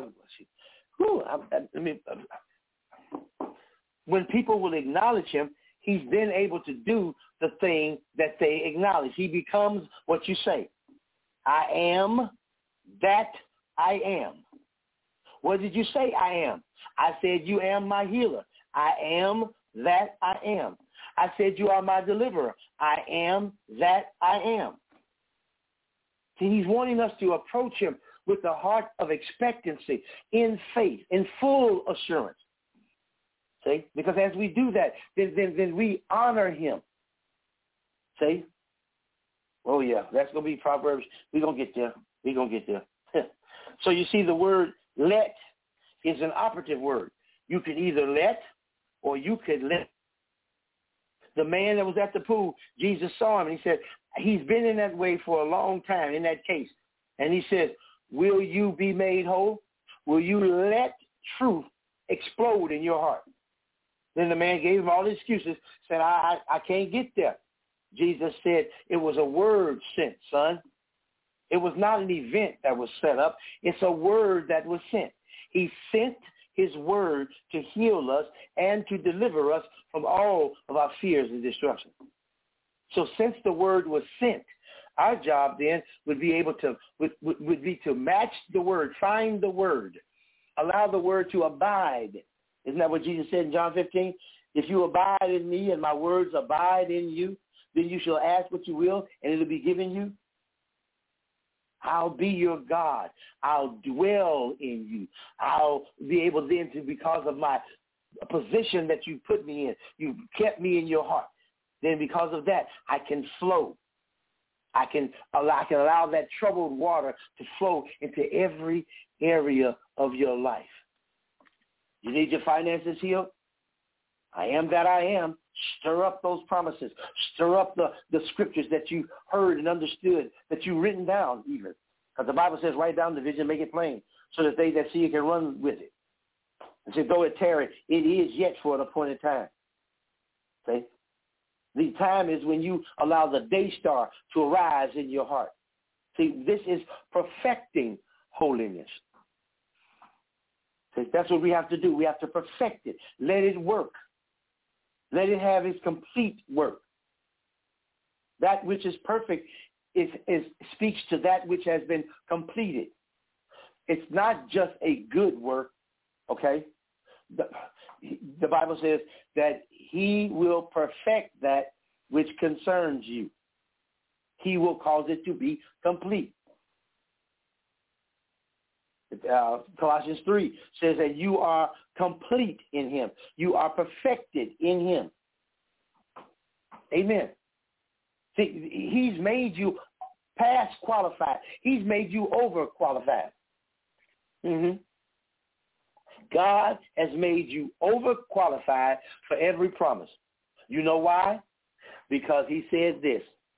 when people will acknowledge him, he's then able to do the thing that they acknowledge. He becomes what you say. I am that I am. What did you say I am? I said you am my healer. I am that I am. I said you are my deliverer. I am that I am. See, he's wanting us to approach him with a heart of expectancy, in faith, in full assurance. See? Because as we do that, then we honor him. See? Oh, yeah, that's going to be Proverbs. We're going to get there. We're going to get there. So you see, the word let is an operative word. You can either let or you could let. The man that was at the pool, Jesus saw him, and he said, he's been in that way for a long time, in that case. And he said, will you be made whole? Will you let truth explode in your heart? Then the man gave him all the excuses, said, I can't get there. Jesus said, it was a word sent, son. It was not an event that was set up. It's a word that was sent. He sent his word to heal us and to deliver us from all of our fears and destruction. So since the word was sent, our job then would be able to would be to match the word, find the word, allow the word to abide. Isn't that what Jesus said in John 15? If you abide in me and my words abide in you, then you shall ask what you will, and it'll be given you. I'll be your God. I'll dwell in you. I'll be able then to, because of my position that you put me in, you kept me in your heart. Then because of that, I can flow. I can allow that troubled water to flow into every area of your life. You need your finances healed? I am that I am. Stir up those promises. Stir up the scriptures that you heard and understood, that you've written down even. Because the Bible says, write down the vision, make it plain, so that they that see it can run with it. And say, though it tarry, it is yet for an appointed time. See? The time is when you allow the day star to arise in your heart. See, this is perfecting holiness. See, that's what we have to do. We have to perfect it. Let it work. Let it have its complete work. That which is perfect speaks to that which has been completed. It's not just a good work, okay? The Bible says that he will perfect that which concerns you. He will cause it to be complete. Colossians 3 says that you are complete in him. You are perfected in him. Amen. See, he's made you past qualified. He's made you over qualified. God has made you overqualified for every promise. You know why? Because he said this.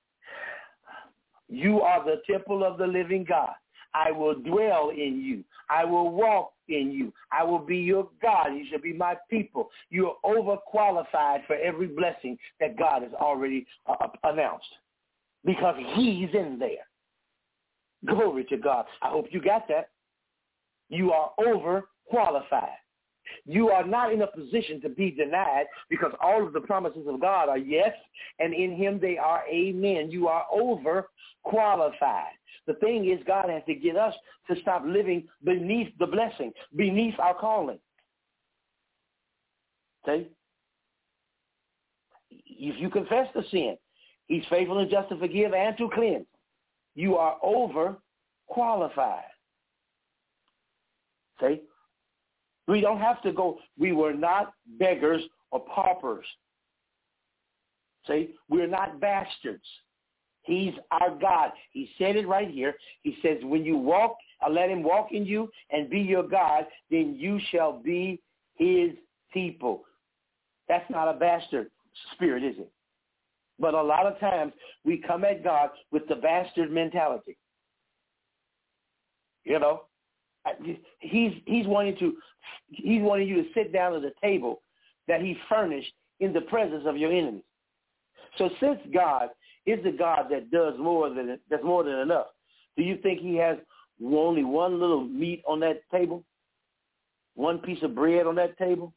You are the temple of the living God. I will dwell in you. I will walk in you. I will be your God. You shall be my people. You are overqualified for every blessing that God has already announced because he's in there. Glory to God. I hope you got that. You are overqualified. You are not in a position to be denied because all of the promises of God are yes, and in him they are amen. You are overqualified. The thing is, God has to get us to stop living beneath the blessing, beneath our calling. See? If you confess the sin, he's faithful and just to forgive and to cleanse. You are overqualified. See? We don't have to go. We were not beggars or paupers. See? We're not bastards. He's our God. He said it right here. He says, when you walk, let him walk in you and be your God, then you shall be his people. That's not a bastard spirit, is it? But a lot of times we come at God with the bastard mentality. You know, he's wanting you to sit down at the table that he furnished in the presence of your enemies. So since God is the God that that's more than enough, do you think he has only one little meat on that table? One piece of bread on that table?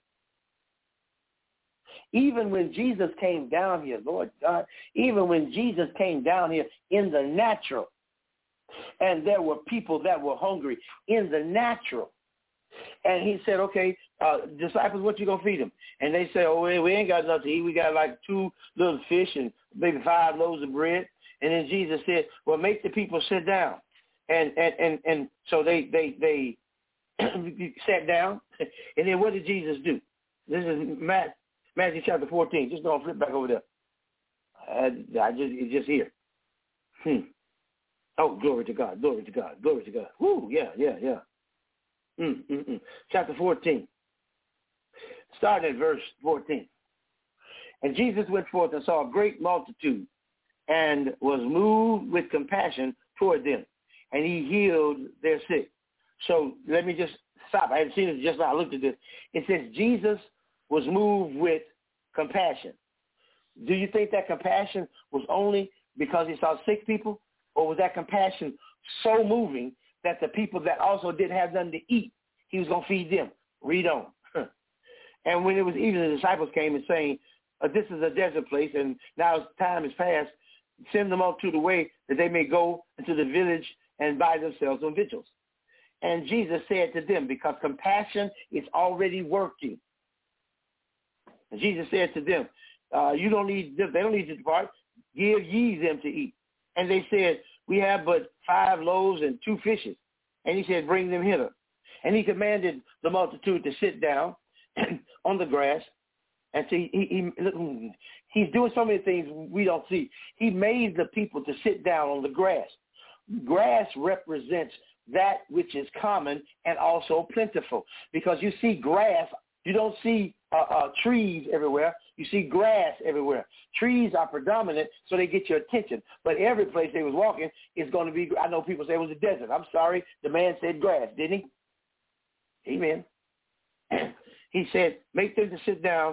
Even when Jesus came down here, Lord God, even when Jesus came down here in the natural, and there were people that were hungry in the natural, and he said, okay, disciples, what you going to feed them? And they say, oh, we ain't got nothing to eat. We got like 2 little fish and maybe 5 loaves of bread. And then Jesus said, well, make the people sit down. And so they sat down. And then what did Jesus do? This is Matthew chapter 14. Just don't flip back over there. It's just here. Oh, glory to God, glory to God, glory to God. Woo, yeah. Chapter 14. Starting at verse 14. And Jesus went forth and saw a great multitude and was moved with compassion toward them. And he healed their sick. So let me just stop. I hadn't seen it just now. I looked at this. It says Jesus was moved with compassion. Do you think that compassion was only because he saw sick people? Or was that compassion so moving that the people that also didn't have nothing to eat, he was going to feed them? Read on. And when it was evening, the disciples came and saying, this is a desert place, and now time is past. Send them out to the way that they may go into the village and buy themselves some victuals. And Jesus said to them, because compassion is already working. And Jesus said to them, they don't need to depart. Give ye them to eat. And they said, we have but 5 loaves and 2 fishes. And he said, bring them hither. And he commanded the multitude to sit down on the grass. And see, he's doing so many things we don't see. He made the people to sit down on the grass. Grass represents that which is common and also plentiful. Because you see grass, you don't see trees everywhere. You see grass everywhere. Trees are predominant, so they get your attention. But every place they was walking is going to be, I know people say it was a desert. I'm sorry, the man said grass, didn't he? Amen. He said, make them to sit down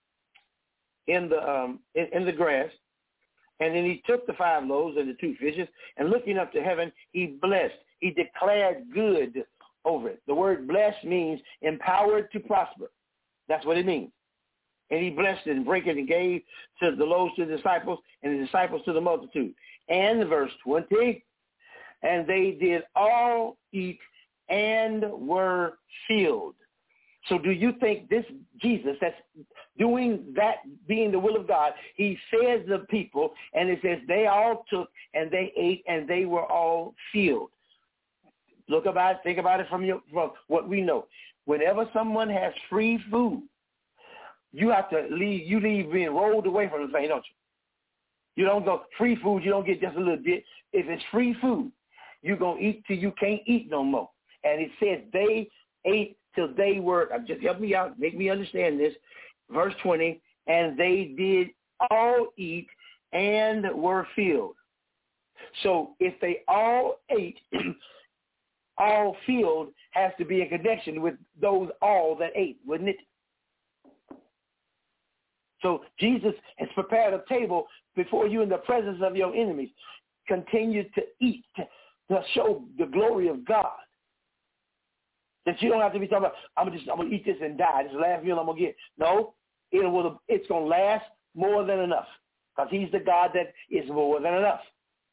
in the grass. And then he took the 5 loaves and the 2 fishes, and looking up to heaven, he blessed. He declared good over it. The word blessed means empowered to prosper. That's what it means. And he blessed it and broke it and gave to the loaves to the disciples and the disciples to the multitude. And verse 20, and they did all eat and were filled. So do you think this Jesus that's doing that, being the will of God, he fed the people, and it says they all took and they ate and they were all filled. Look about it, think about it from what we know. Whenever someone has free food, you have to leave being rolled away from the thing, don't you? You don't go free food, you don't get just a little bit. If it's free food, you're going to eat till you can't eat no more. And it says they ate till they were, just help me out, make me understand this. Verse 20, and they did all eat and were filled. So if they all ate, all filled has to be in connection with those all that ate, wouldn't it? So Jesus has prepared a table before you in the presence of your enemies. Continue to eat to show the glory of God. That you don't have to be talking about, I'm going to eat this and die. This is the last meal I'm going to get. No, it's going to last more than enough. Because he's the God that is more than enough.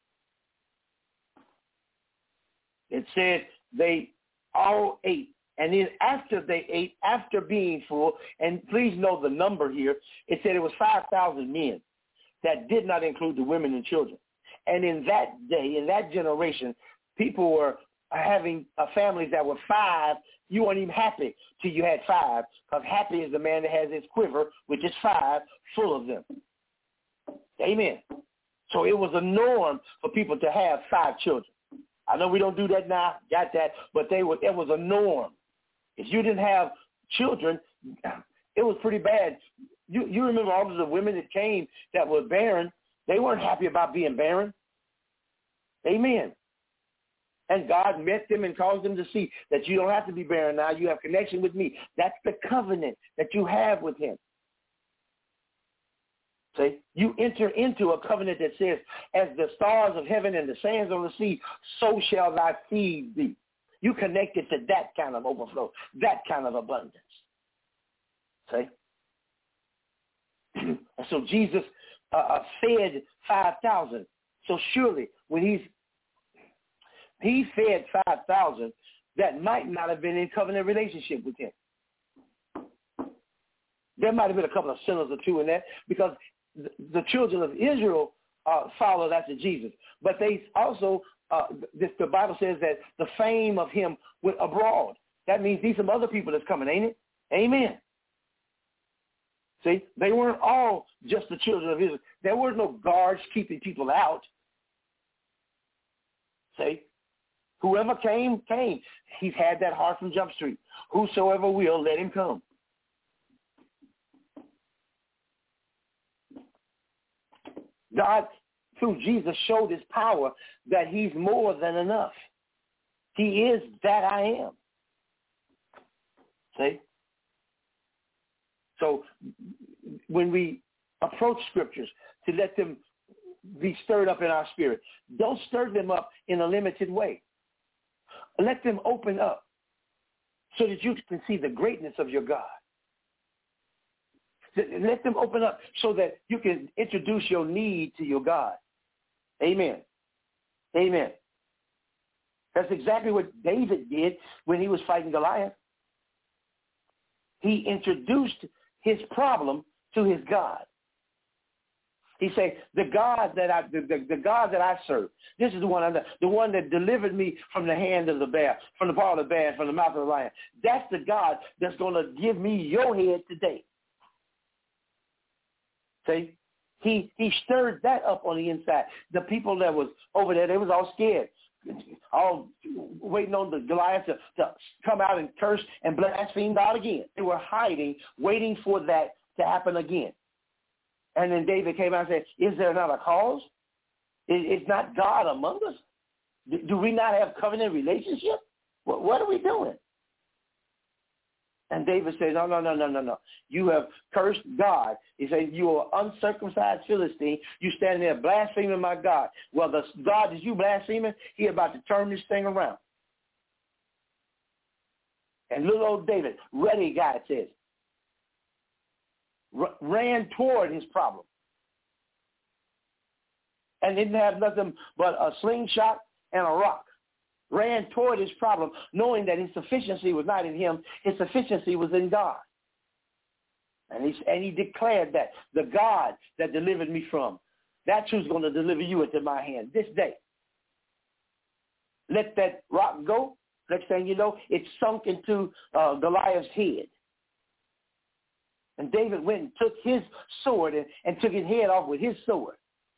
It said they all ate. And then after they ate, after being full, and please know the number here, it said it was 5,000 men. That did not include the women and children. And in that day, in that generation, people were having families that were 5. You weren't even happy till you had 5, because happy is the man that has his quiver, which is 5, full of them. Amen. So it was a norm for people to have 5 children. I know we don't do that now, got that, but it was a norm. If you didn't have children, it was pretty bad. You remember all of the women that came that were barren, they weren't happy about being barren. Amen. And God met them and caused them to see that you don't have to be barren now. You have connection with me. That's the covenant that you have with him. See, you enter into a covenant that says, as the stars of heaven and the sands on the sea, so shall thy seed be. You connected to that kind of overflow, that kind of abundance. See? And so Jesus fed 5,000. So surely when he fed 5,000, that might not have been in covenant relationship with him. There might have been a couple of sinners or two in that, because the children of Israel followed after Jesus. But they also, the Bible says that the fame of him went abroad. That means these some other people that's coming, ain't it? Amen. See, they weren't all just the children of Israel. There were no guards keeping people out. See, whoever came. He's had that heart from Jump Street. Whosoever will, let him come. God, through Jesus, showed his power that he's more than enough. He is that I am. See? So when we approach scriptures to let them be stirred up in our spirit, don't stir them up in a limited way. Let them open up so that you can see the greatness of your God. Let them open up so that you can introduce your need to your God. Amen. Amen. That's exactly what David did when he was fighting Goliath. He introduced his problem to his God. He said, the God that I serve, this is the one that delivered me from the hand of the bear, from the paw of the bear, from the mouth of the lion. That's the God that's going to give me your head today. See, he stirred that up on the inside. The people that was over there, they was all scared, all waiting on the Goliath to come out and curse and blaspheme God again. They were hiding, waiting for that to happen again. And then David came out and said, is there not a cause? Is not God among us? Do we not have covenant relationship? What are we doing? And David said, no. You have cursed God. He said, you are uncircumcised Philistine. You stand there blaspheming my God. Well, the God that you blaspheming, he about to turn this thing around. And little old David, ready guy, it says, ran toward his problem. And didn't have nothing but a slingshot and a rock. Ran toward his problem, knowing that his sufficiency was not in him. His sufficiency was in God. And he declared that the God that delivered me from, that's who's going to deliver you into my hand this day. Let that rock go. Next thing you know, it sunk into Goliath's head. And David went and took his sword and took his head off with his sword.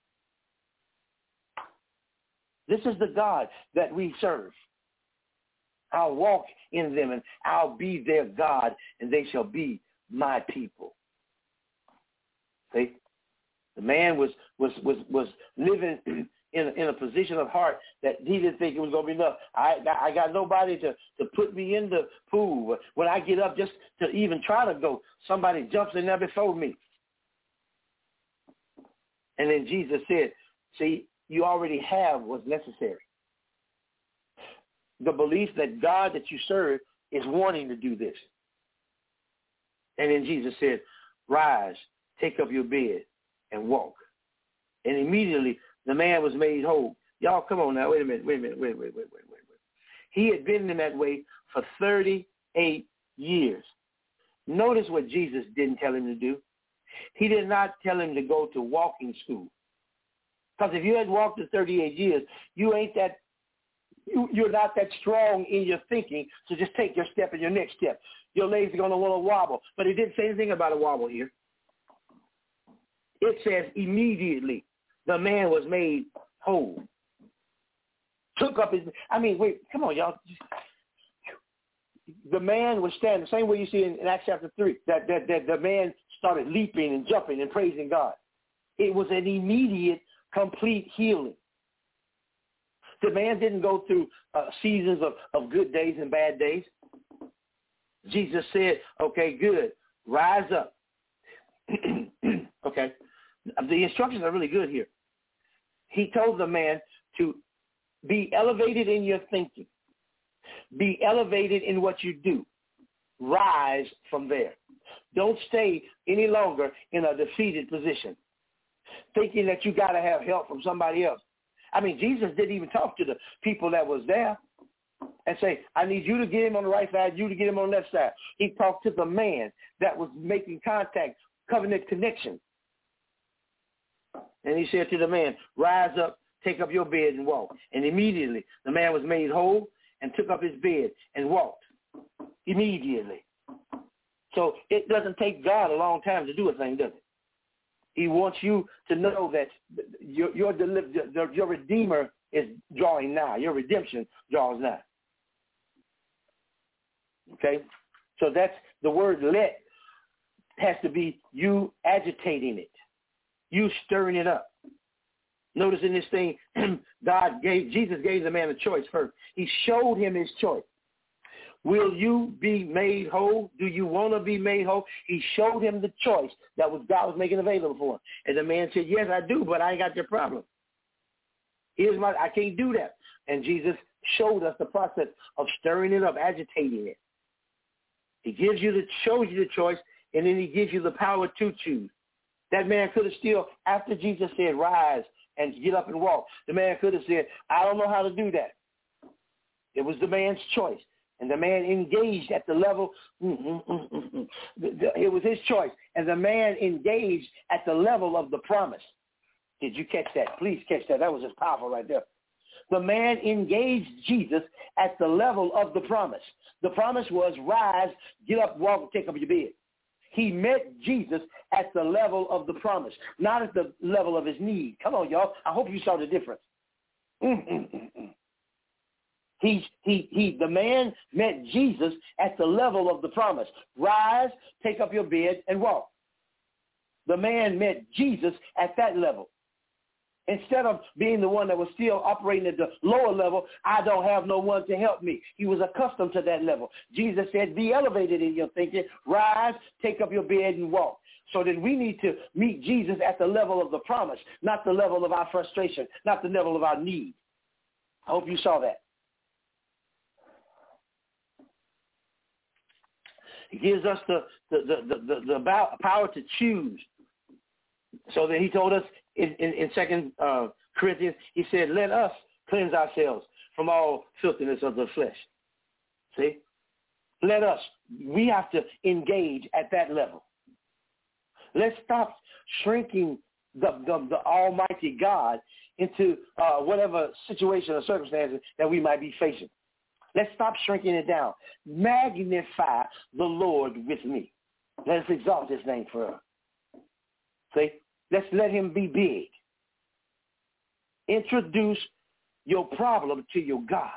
This is the God that we serve. I'll walk in them, and I'll be their God, and they shall be my people. See? The man was living in a position of heart that he didn't think it was going to be enough. I got nobody to put me in the pool. When I get up just to even try to go, somebody jumps in there before me. And then Jesus said, see, you already have what's necessary. The belief that God that you serve is wanting to do this. And then Jesus said, rise, take up your bed, and walk. And immediately the man was made whole. Y'all, come on now. Wait a minute. He had been in that way for 38 years. Notice what Jesus didn't tell him to do. He did not tell him to go to walking school. Because if you had walked for 38 years, you're not that strong in your thinking to just take your step and your next step. Your legs are going to want to wobble. But it didn't say anything about a wobble here. It says immediately. the man was made whole. Took up his, wait, come on, y'all. The man was standing, the same way you see in Acts chapter 3, that the man started leaping and jumping and praising God. It was an immediate, complete healing. The man didn't go through seasons of good days and bad days. Jesus said, okay, good, rise up. Okay. The instructions are really good here. He told the man to be elevated in your thinking. Be elevated in what you do. Rise from there. Don't stay any longer in a defeated position, thinking that you got to have help from somebody else. Jesus didn't even talk to the people that was there and say, I need you to get him on the right side, you to get him on the left side. He talked to the man that was making contact, covenant connection. And he said to the man, rise up, take up your bed and walk. And immediately the man was made whole and took up his bed and walked. Immediately. So it doesn't take God a long time to do a thing, does it? He wants you to know that your Redeemer is drawing nigh. Your redemption draws nigh. Okay? So that's the word let has to be you agitating it. You stirring it up. Notice in this thing, Jesus gave the man a choice first. He showed him his choice. Will you be made whole? Do you want to be made whole? He showed him the choice that God was making available for him. And the man said, yes, I do, but I ain't got your problem. I can't do that. And Jesus showed us the process of stirring it up, agitating it. He shows you the choice, and then he gives you the power to choose. That man could have still, after Jesus said, rise and get up and walk, the man could have said, I don't know how to do that. It was the man's choice. And the man engaged at the level, it was his choice. And the man engaged at the level of the promise. Did you catch that? Please catch that. That was just powerful right there. The man engaged Jesus at the level of the promise. The promise was rise, get up, walk, and take up your bed. He met Jesus at the level of the promise, not at the level of his need. Come on, y'all. I hope you saw the difference. The man met Jesus at the level of the promise. Rise, take up your bed, and walk. The man met Jesus at that level. Instead of being the one that was still operating at the lower level, I don't have no one to help me. He was accustomed to that level. Jesus said, be elevated in your thinking. Rise, take up your bed, and walk. So then we need to meet Jesus at the level of the promise, not the level of our frustration, not the level of our need. I hope you saw that. He gives us the power to choose. So that he told us in 2 Corinthians, he said, let us cleanse ourselves from all filthiness of the flesh. See? Let us. We have to engage at that level. Let's stop shrinking the Almighty God into whatever situation or circumstances that we might be facing. Let's stop shrinking it down. Magnify the Lord with me. Let's exalt his name forever. See? Let's let him be big. Introduce your problem to your God.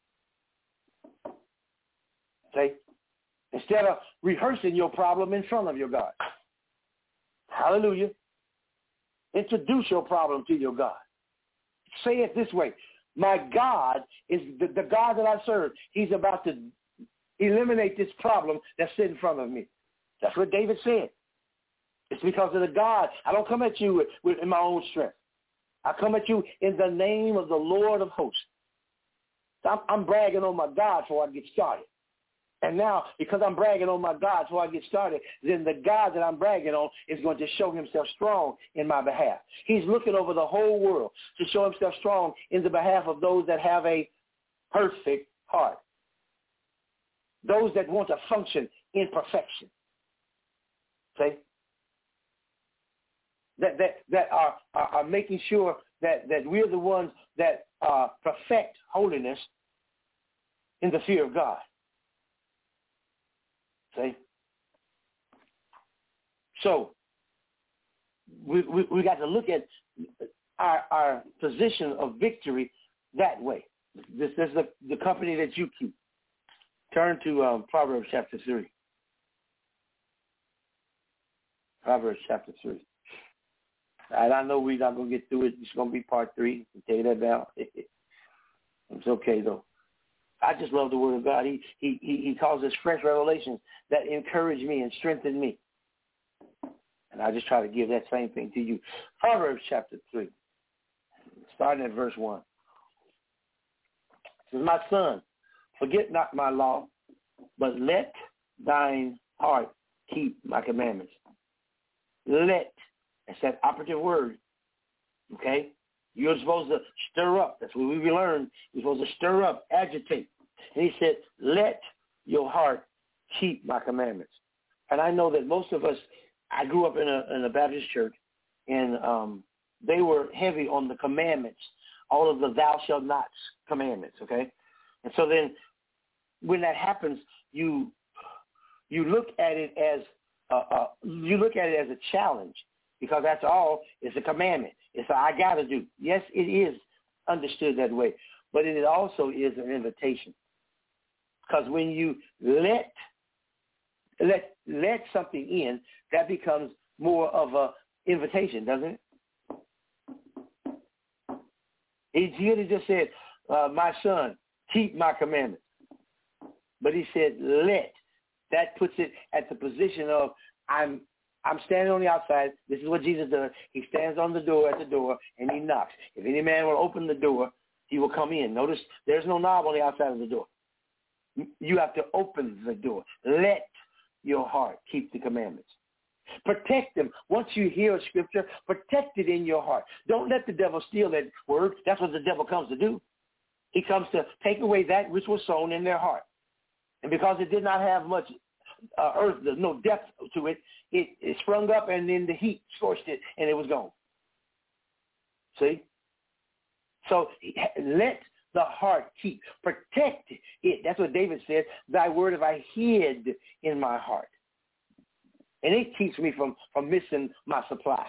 See? Instead of rehearsing your problem in front of your God. Hallelujah. Introduce your problem to your God. Say it this way. My God is the God that I serve. He's about to eliminate this problem that's sitting in front of me. That's what David said. It's because of the God. I don't come at you in my own strength. I come at you in the name of the Lord of hosts. I'm bragging on my God before I get started. And now, because I'm bragging on my God before I get started, then the God that I'm bragging on is going to show himself strong in my behalf. He's looking over the whole world to show himself strong in the behalf of those that have a perfect heart. Those that want to function in perfection. See? That are making sure that we're the ones that perfect holiness in the fear of God. See? So we got to look at our position of victory that way. This is the company that you keep. Turn to Proverbs chapter 3. Proverbs chapter 3. And I know we're not going to get through it. It's going to be part 3. I'll tell you that now. It's okay, though. I just love the Word of God. He calls us fresh revelations that encourage me and strengthen me. And I just try to give that same thing to you. Proverbs chapter 3, starting at verse 1. It says, my son, forget not my law, but let thine heart keep my commandments. Let, that's that operative word, okay? You're supposed to stir up. That's what we learned. You're supposed to stir up, agitate. And he said, let your heart keep my commandments. And I know that most of us, I grew up in a Baptist church, and they were heavy on the commandments, all of the thou shalt nots commandments, okay? And so then when that happens, you look at it as a challenge, because that's all. It's a commandment. It's a I got to do. Yes, it is understood that way, but it also is an invitation. Because when you let something in, that becomes more of a invitation, doesn't it? He just said, my son, keep my commandments. But he said, let. That puts it at the position of I'm standing on the outside. This is what Jesus does. He stands on the door at the door, and he knocks. If any man will open the door, he will come in. Notice there's no knob on the outside of the door. You have to open the door. Let your heart keep the commandments. Protect them. Once you hear a scripture, protect it in your heart. Don't let the devil steal that word. That's what the devil comes to do. He comes to take away that which was sown in their heart. And because it did not have much earth, there's no depth to it, it sprung up, and then the heat scorched it, and it was gone. See? So let the heart keep. Protect it. That's what David said. Thy word have I hid in my heart. And it keeps me from missing my supply.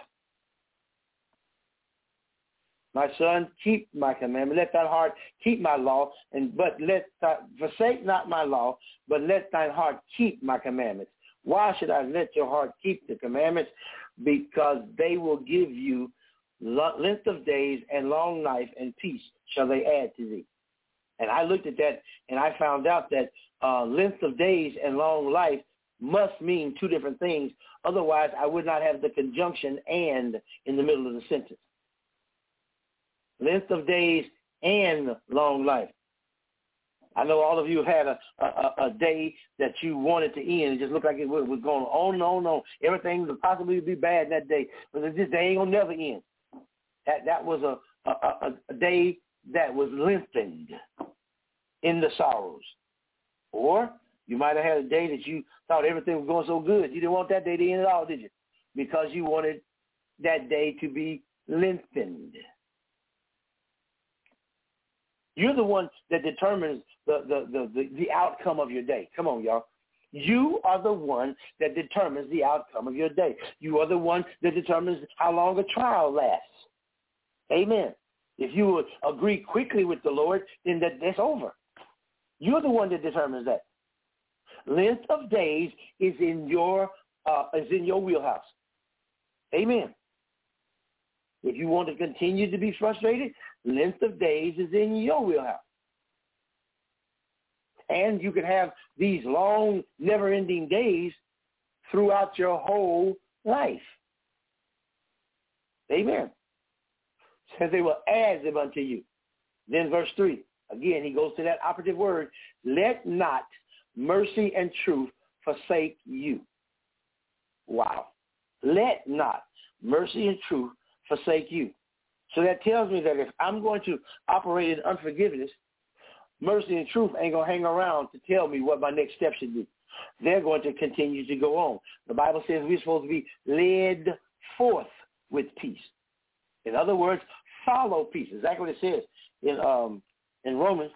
My son, keep my commandment. Let thine heart keep my law, forsake not my law, but let thine heart keep my commandments. Why should I let your heart keep the commandments? Because they will give you length of days and long life, and peace shall they add to thee. And I looked at that, and I found out that length of days and long life must mean two different things. Otherwise, I would not have the conjunction and in the middle of the sentence. Length of days and long life. I know all of you had a day that you wanted to end. It just looked like it was going on and on and on. Everything would possibly be bad that day, but this day ain't gonna never end. That was a day that was lengthened in the sorrows. Or you might have had a day that you thought everything was going so good. You didn't want that day to end at all, did you? Because you wanted that day to be lengthened. You're the one that determines the outcome of your day. Come on, y'all. You are the one that determines the outcome of your day. You are the one that determines how long a trial lasts. Amen. If you would agree quickly with the Lord, then that's over. You're the one that determines that. Length of days is in your wheelhouse. Amen. If you want to continue to be frustrated, length of days is in your wheelhouse. And you can have these long, never-ending days throughout your whole life. Amen. Says they will add them unto you. Then verse 3, again, he goes to that operative word, let not mercy and truth forsake you. Wow. Let not mercy and truth forsake you. So that tells me that if I'm going to operate in unforgiveness, mercy and truth ain't going to hang around to tell me what my next step should be. They're going to continue to go on. The Bible says we're supposed to be led forth with peace. In other words, follow peace. Exactly what it says in Romans.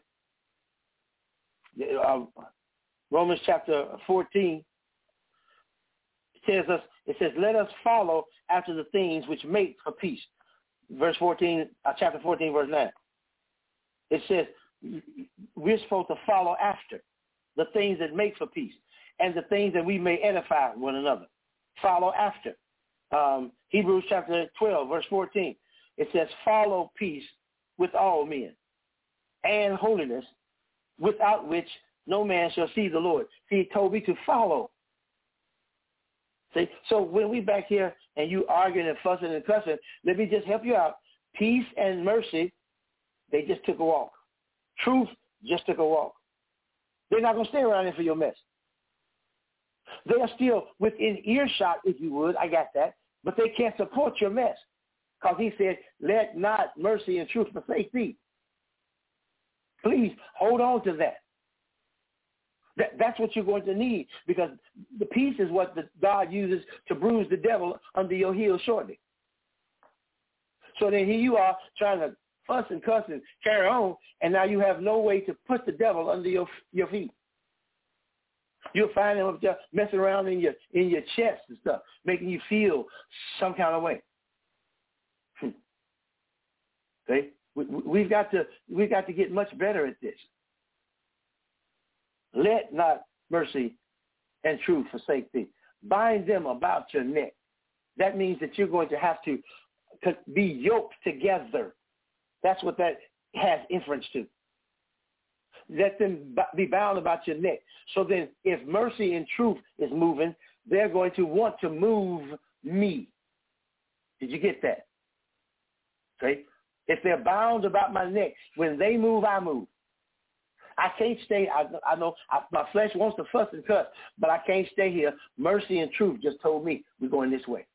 Romans chapter 14. It says, let us follow after the things which make for peace. verse 14, chapter 14, verse 9. It says we're supposed to follow after the things that make for peace and the things that we may edify one another. Follow after. Hebrews chapter 12, verse 14. It says, follow peace with all men and holiness, without which no man shall see the Lord. See, he told me to follow. See, so when we back here and you arguing and fussing and cussing, let me just help you out. Peace and mercy, they just took a walk. Truth just took a walk. They're not going to stay around here for your mess. They are still within earshot, if you would. I got that. But they can't support your mess. Because he said, let not mercy and truth forsake thee. Please hold on to that. That's what you're going to need, because the peace is what God uses to bruise the devil under your heel shortly. So then here you are trying to fuss and cuss and carry on, and now you have no way to put the devil under your feet. You'll find him just messing around in your chest and stuff, making you feel some kind of way. Okay? We've got to get much better at this. Let not mercy and truth forsake thee. Bind them about your neck. That means that you're going to have to be yoked together. That's what that has inference to. Let them be bound about your neck. So then if mercy and truth is moving, they're going to want to move me. Did you get that? Okay? If they're bound about my neck, when they move, I move. I can't stay. I know my flesh wants to fuss and cuss, but I can't stay here. Mercy and truth just told me we're going this way.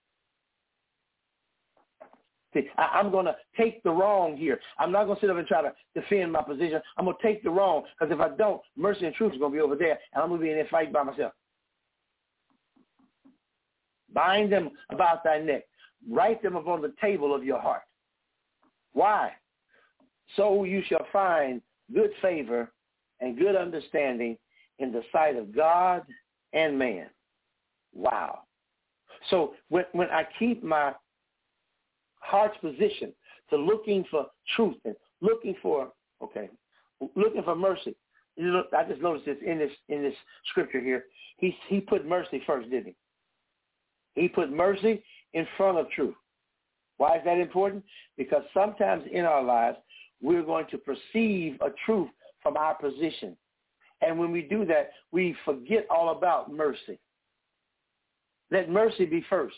See, I'm going to take the wrong here. I'm not going to sit up and try to defend my position. I'm going to take the wrong, because if I don't, mercy and truth is going to be over there, and I'm going to be in there fighting by myself. Bind them about thy neck. Write them upon the table of your heart. Why? So you shall find good favor and good understanding in the sight of God and man. Wow. So when I keep my heart's position to looking for truth and looking for mercy. You know, I just noticed this in this scripture here. He put mercy first, didn't he? He put mercy in front of truth. Why is that important? Because sometimes in our lives we're going to perceive a truth from our position. And when we do that, we forget all about mercy. Let mercy be first.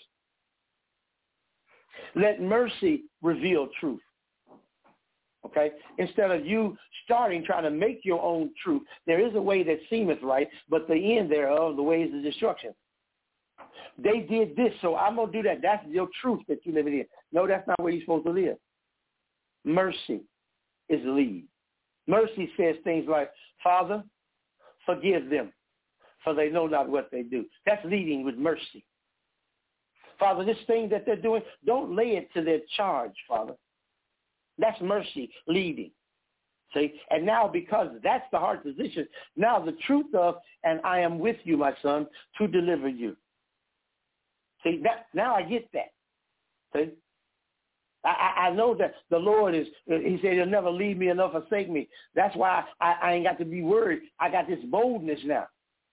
Let mercy reveal truth. Okay? Instead of you trying to make your own truth, there is a way that seemeth right, but the end thereof, the way is the destruction. They did this, so I'm going to do that. That's your truth that you're living in. No, that's not where you're supposed to live. Mercy is the lead. Mercy says things like, Father, forgive them, for they know not what they do. That's leading with mercy. Father, this thing that they're doing, don't lay it to their charge, Father. That's mercy leading. See? And now, because that's the heart position, now the truth of, and I am with you, my son, to deliver you. See, now I get that. See? I know that the Lord is, he said he'll never leave me nor forsake me. That's why I ain't got to be worried. I got this boldness now.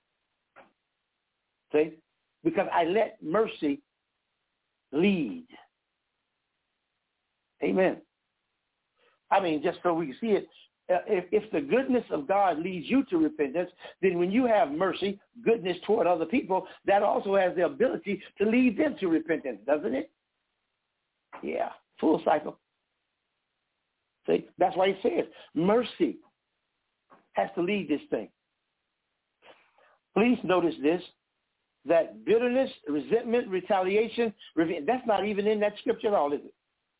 See? Because I let mercy lead. Amen. I mean, just so we can see it, if the goodness of God leads you to repentance, then when you have mercy, goodness toward other people, that also has the ability to lead them to repentance, doesn't it? Yeah, full cycle. See, that's why he says mercy has to lead this thing. Please notice this, that bitterness, resentment, retaliation, that's not even in that scripture at all, is it?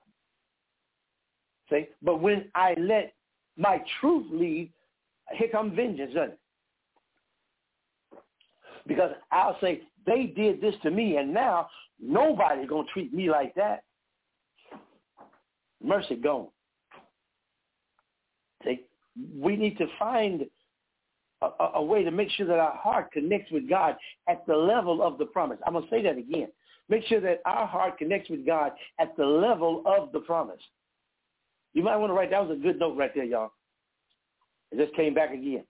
See, but when I let my truth lead, here comes vengeance, doesn't it? Because I'll say, they did this to me, and now nobody's going to treat me like that. Mercy gone. See, we need to find a way to make sure that our heart connects with God at the level of the promise. I'm going to say that again. Make sure that our heart connects with God at the level of the promise. You might want to write, that was a good note right there, y'all. It just came back again.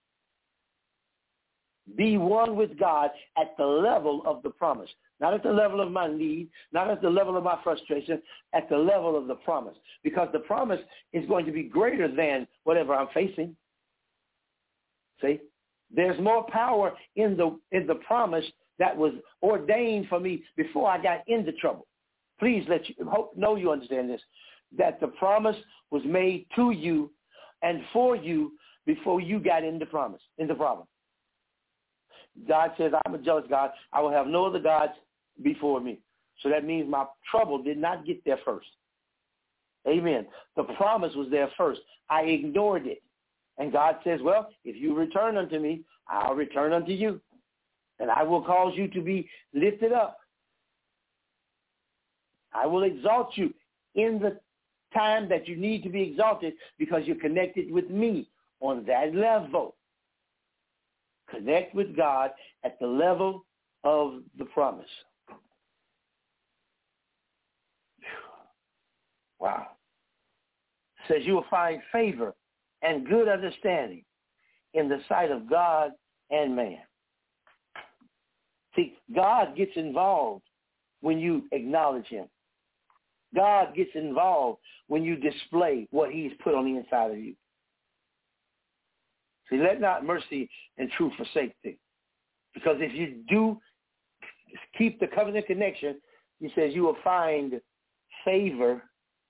Be one with God at the level of the promise. Not at the level of my need, not at the level of my frustration, at the level of the promise. Because the promise is going to be greater than whatever I'm facing. See? There's more power in the promise that was ordained for me before I got into trouble. Please know you understand this, that the promise was made to you and for you before you got into the problem. God says, I'm a jealous God. I will have no other gods before me. So that means my trouble did not get there first. Amen. The promise was there first. I ignored it. And God says, well, if you return unto me, I'll return unto you. And I will cause you to be lifted up. I will exalt you in the time that you need to be exalted because you're connected with me on that level. Connect with God at the level of the promise. Wow. It says you will find favor and good understanding in the sight of God and man. See, God gets involved when you acknowledge him. God gets involved when you display what he's put on the inside of you. See, let not mercy and truth forsake thee. Because if you do keep the covenant connection, he says you will find favor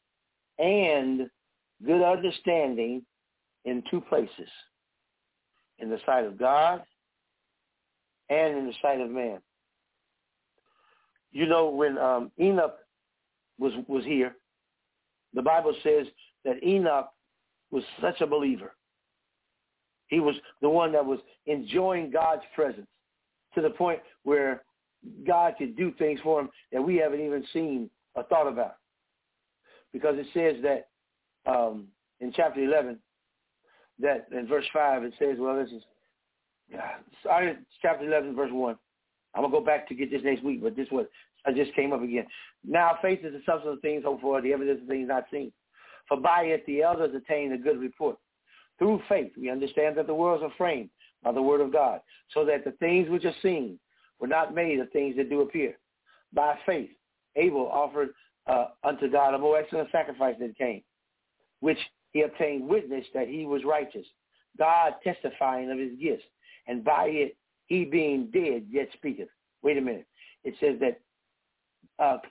and good understanding in two places, in the sight of God and in the sight of man. You know, when Enoch was here, the Bible says that Enoch was such a believer. He was the one that was enjoying God's presence to the point where God could do things for him that we haven't even seen or thought about. Because it says that in chapter 11, that in verse 5, it says, well, this is chapter 11, verse 1. I'm going to go back to get this next week, but this is what I just came up again. Now faith is the substance of things hoped for, the evidence of things not seen. For by it the elders attained a good report. Through faith, we understand that the worlds are framed by the word of God, so that the things which are seen were not made of things that do appear. By faith, Abel offered unto God a more excellent sacrifice than Cain, which he obtained witness that he was righteous, God testifying of his gifts, and by it he being dead yet speaketh. Wait a minute. It says that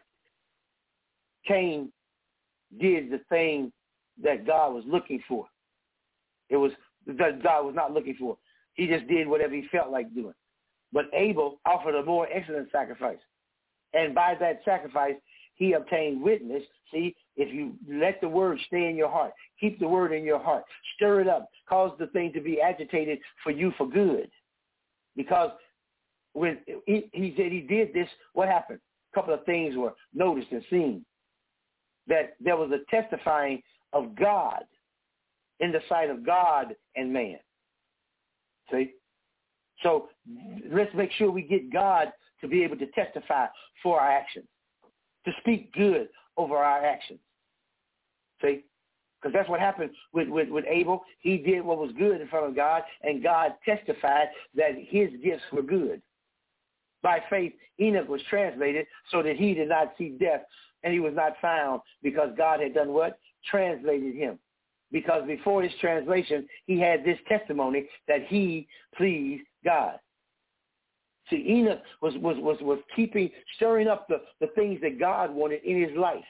Cain did the thing that God was looking for. It was that God was not looking for. He just did whatever he felt like doing. But Abel offered a more excellent sacrifice. And by that sacrifice, he obtained witness. See, if you let the word stay in your heart, keep the word in your heart, stir it up, cause the thing to be agitated for you for good. Because when he said he did this, what happened? A couple of things were noticed and seen. That there was a testifying of God in the sight of God and man. See? So let's make sure we get God to be able to testify for our actions, to speak good over our actions. See? Because that's what happened with Abel. He did what was good in front of God, and God testified that his gifts were good. By faith, Enoch was translated so that he did not see death, and he was not found because God had done what? Translated him. Because before his translation, he had this testimony that he pleased God. See, Enoch was stirring up the things that God wanted in his life.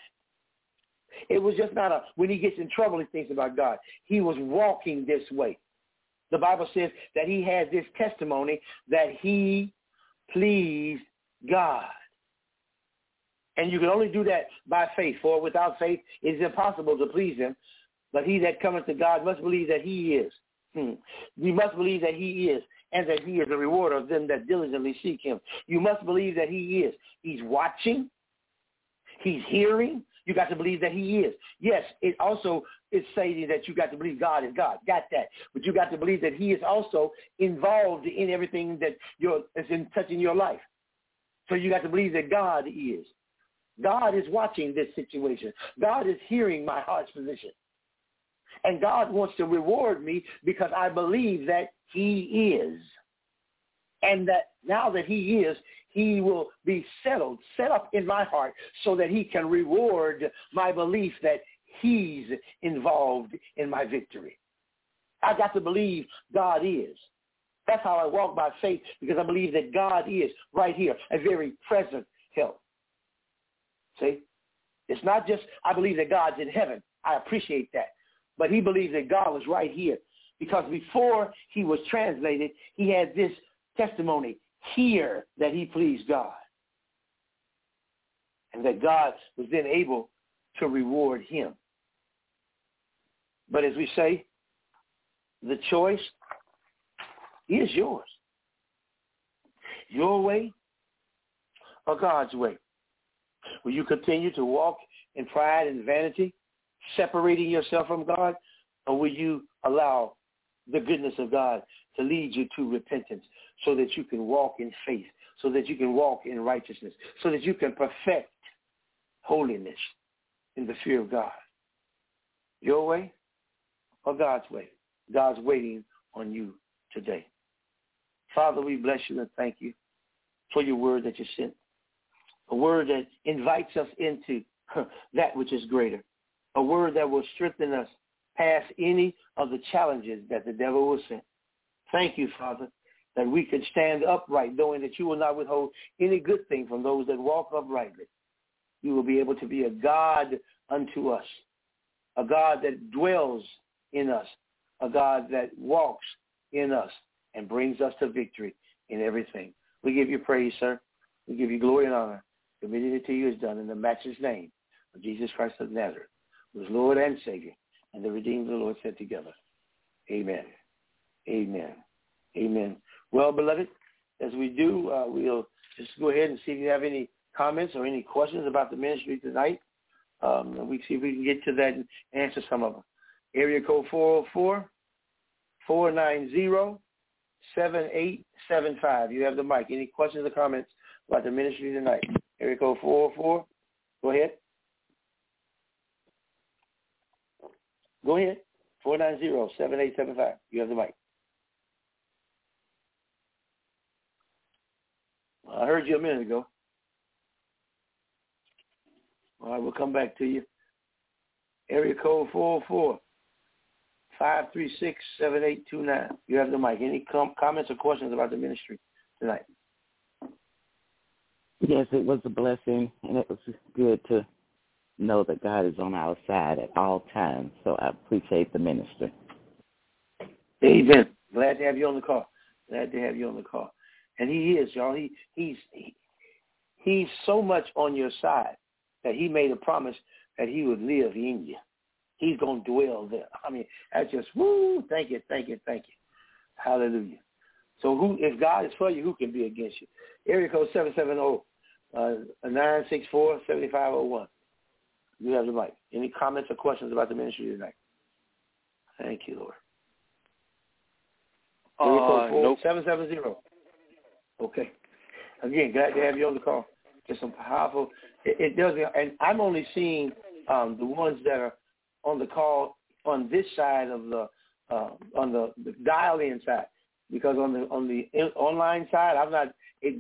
It was just not when he gets in trouble, he thinks about God. He was walking this way. The Bible says that he had this testimony that he pleased God. And you can only do that by faith, for without faith it is impossible to please him. But he that cometh to God must believe that he is. You must believe that he is, and that he is a rewarder of them that diligently seek him. You must believe that he is. He's watching. He's hearing. You got to believe that he is. Yes, it also is saying that you got to believe God is God. Got that. But you got to believe that he is also involved in everything that is in touching your life. So you got to believe that God is. God is watching this situation. God is hearing my heart's position. And God wants to reward me because I believe that he is. And that now that he is, he will be settled, set up in my heart so that he can reward my belief that he's involved in my victory. I got to believe God is. That's how I walk by faith, because I believe that God is right here, a very present help. See? It's not just I believe that God's in heaven. I appreciate that. But he believes that God was right here, because before he was translated, he had this testimony here that he pleased God. And that God was then able to reward him. But as we say, the choice is yours. Your way or God's way. Will you continue to walk in pride and vanity, separating yourself from God, or will you allow the goodness of God to lead you to repentance so that you can walk in faith, so that you can walk in righteousness, so that you can perfect holiness in the fear of God? Your way or God's way? God's waiting on you today. Father, we bless you and thank you for your word that you sent, a word that invites us into that which is greater, a word that will strengthen us past any of the challenges that the devil will send. Thank you, Father, that we can stand upright, knowing that you will not withhold any good thing from those that walk uprightly. You will be able to be a God unto us, a God that dwells in us, a God that walks in us and brings us to victory in everything. We give you praise, sir. We give you glory and honor. Committing it to you is done in the matchless name of Jesus Christ of Nazareth, who is Lord and Savior, and the redeemed of the Lord said together. Amen. Amen. Amen. Well, beloved, as we do, we'll just go ahead and see if you have any comments or any questions about the ministry tonight. And we see if we can get to that and answer some of them. Area code 404-490-7875. You have the mic. Any questions or comments about the ministry tonight? Area code 404. Go ahead. Go ahead. 490-7875. You have the mic. I heard you a minute ago. All right, we'll come back to you. Area code 404-536-7829. You have the mic. Any comments or questions about the ministry tonight? Yes, it was a blessing, and it was good to know that God is on our side at all times. So I appreciate the ministry. Amen. Glad to have you on the call. Glad to have you on the call. And he is, y'all. He's so much on your side that he made a promise that he would live in you. He's going to dwell there. I mean, that's just, woo, thank you. Hallelujah. So if God is for you, who can be against you? Area code 770-964-7501. You have the mic. Any comments or questions about the ministry tonight? Thank you, Lord. Area code 770. Okay. Again, glad to have you on the call. It's some powerful. It does, and I'm only seeing the ones that are on the call on this side of the on the dial-in side, because on the online side, I'm not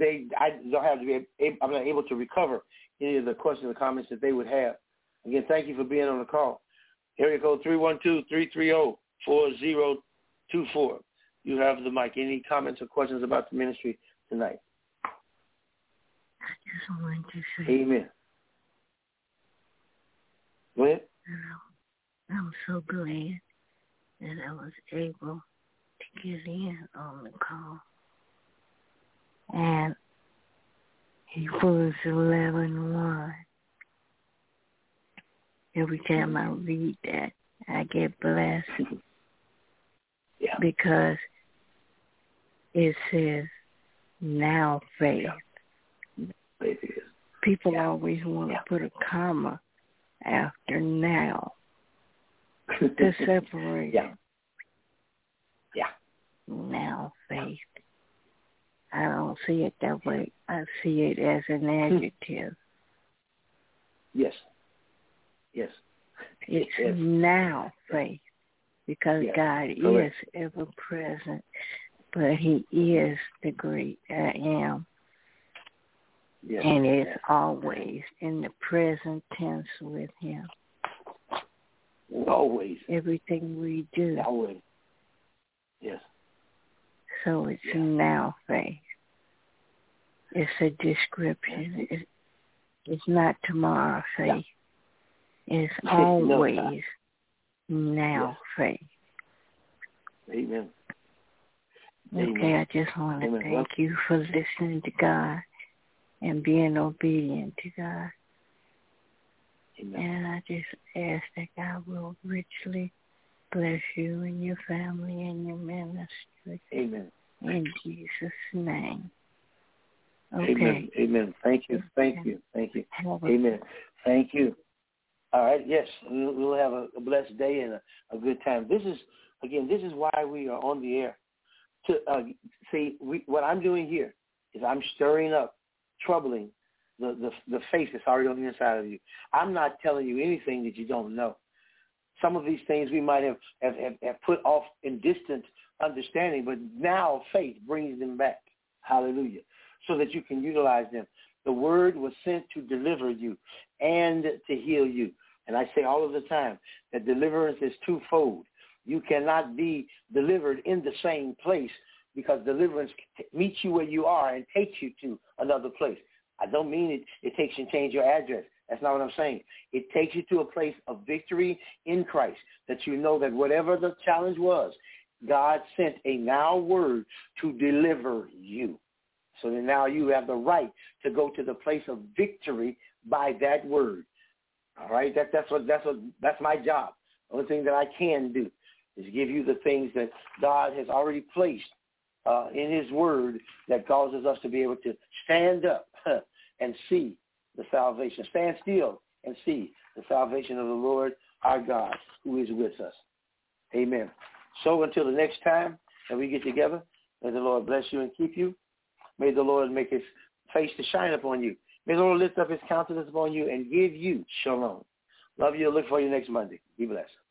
able to recover any of the questions or comments that they would have. Again, thank you for being on the call. Area code 312-330-4024. You have the mic. Any comments or questions about the ministry tonight? I just wanted to say, amen. Go ahead. I'm so glad that I was able to get in on the call. And Hebrews 11:1. Every time I read that, I get blessed. Yeah. Because it says, now faith. Faith is. People always want to put a comma after now to separate it. Yeah. Now faith. I don't see it that way. I see it as an adjective. Yes. Yes. It's yes. now faith, because yes. God Correct. is ever present, but He is the great I am. Yes. And it's yes. always in the present tense with Him. Always. Everything we do. Always. Yes. So it's now faith. It's a description. It's not tomorrow faith. It's always now faith. Amen. Okay, I just want to thank you for listening to God and being obedient to God. Amen. And I just ask that God will richly bless you and your family and your ministry. Amen. In Jesus' name. Okay. Amen. Amen. Thank you. Thank you. Thank you. Amen. Thank you. All right. Yes, we'll have a blessed day and a good time. This is why we are on the air. To what I'm doing here is I'm stirring up, troubling the faith that's already on the inside of you. I'm not telling you anything that you don't know. Some of these things we might have put off in distant understanding, but now faith brings them back. Hallelujah. So that you can utilize them. The word was sent to deliver you and to heal you. And I say all of the time that deliverance is twofold. You cannot be delivered in the same place, because deliverance meets you where you are and takes you to another place. I don't mean it takes you and change your address. That's not what I'm saying. It takes you to a place of victory in Christ, that you know that whatever the challenge was, God sent a now word to deliver you. So that now you have the right to go to the place of victory by that word. All right, that's my job. The only thing that I can do is give you the things that God has already placed in His word that causes us to be able to stand up and see the salvation. Stand still and see the salvation of the Lord our God, who is with us. Amen. So until the next time that we get together, may the Lord bless you and keep you. May the Lord make His face to shine upon you. May the Lord lift up His countenance upon you and give you shalom. Love you. Look for you next Monday. Be blessed.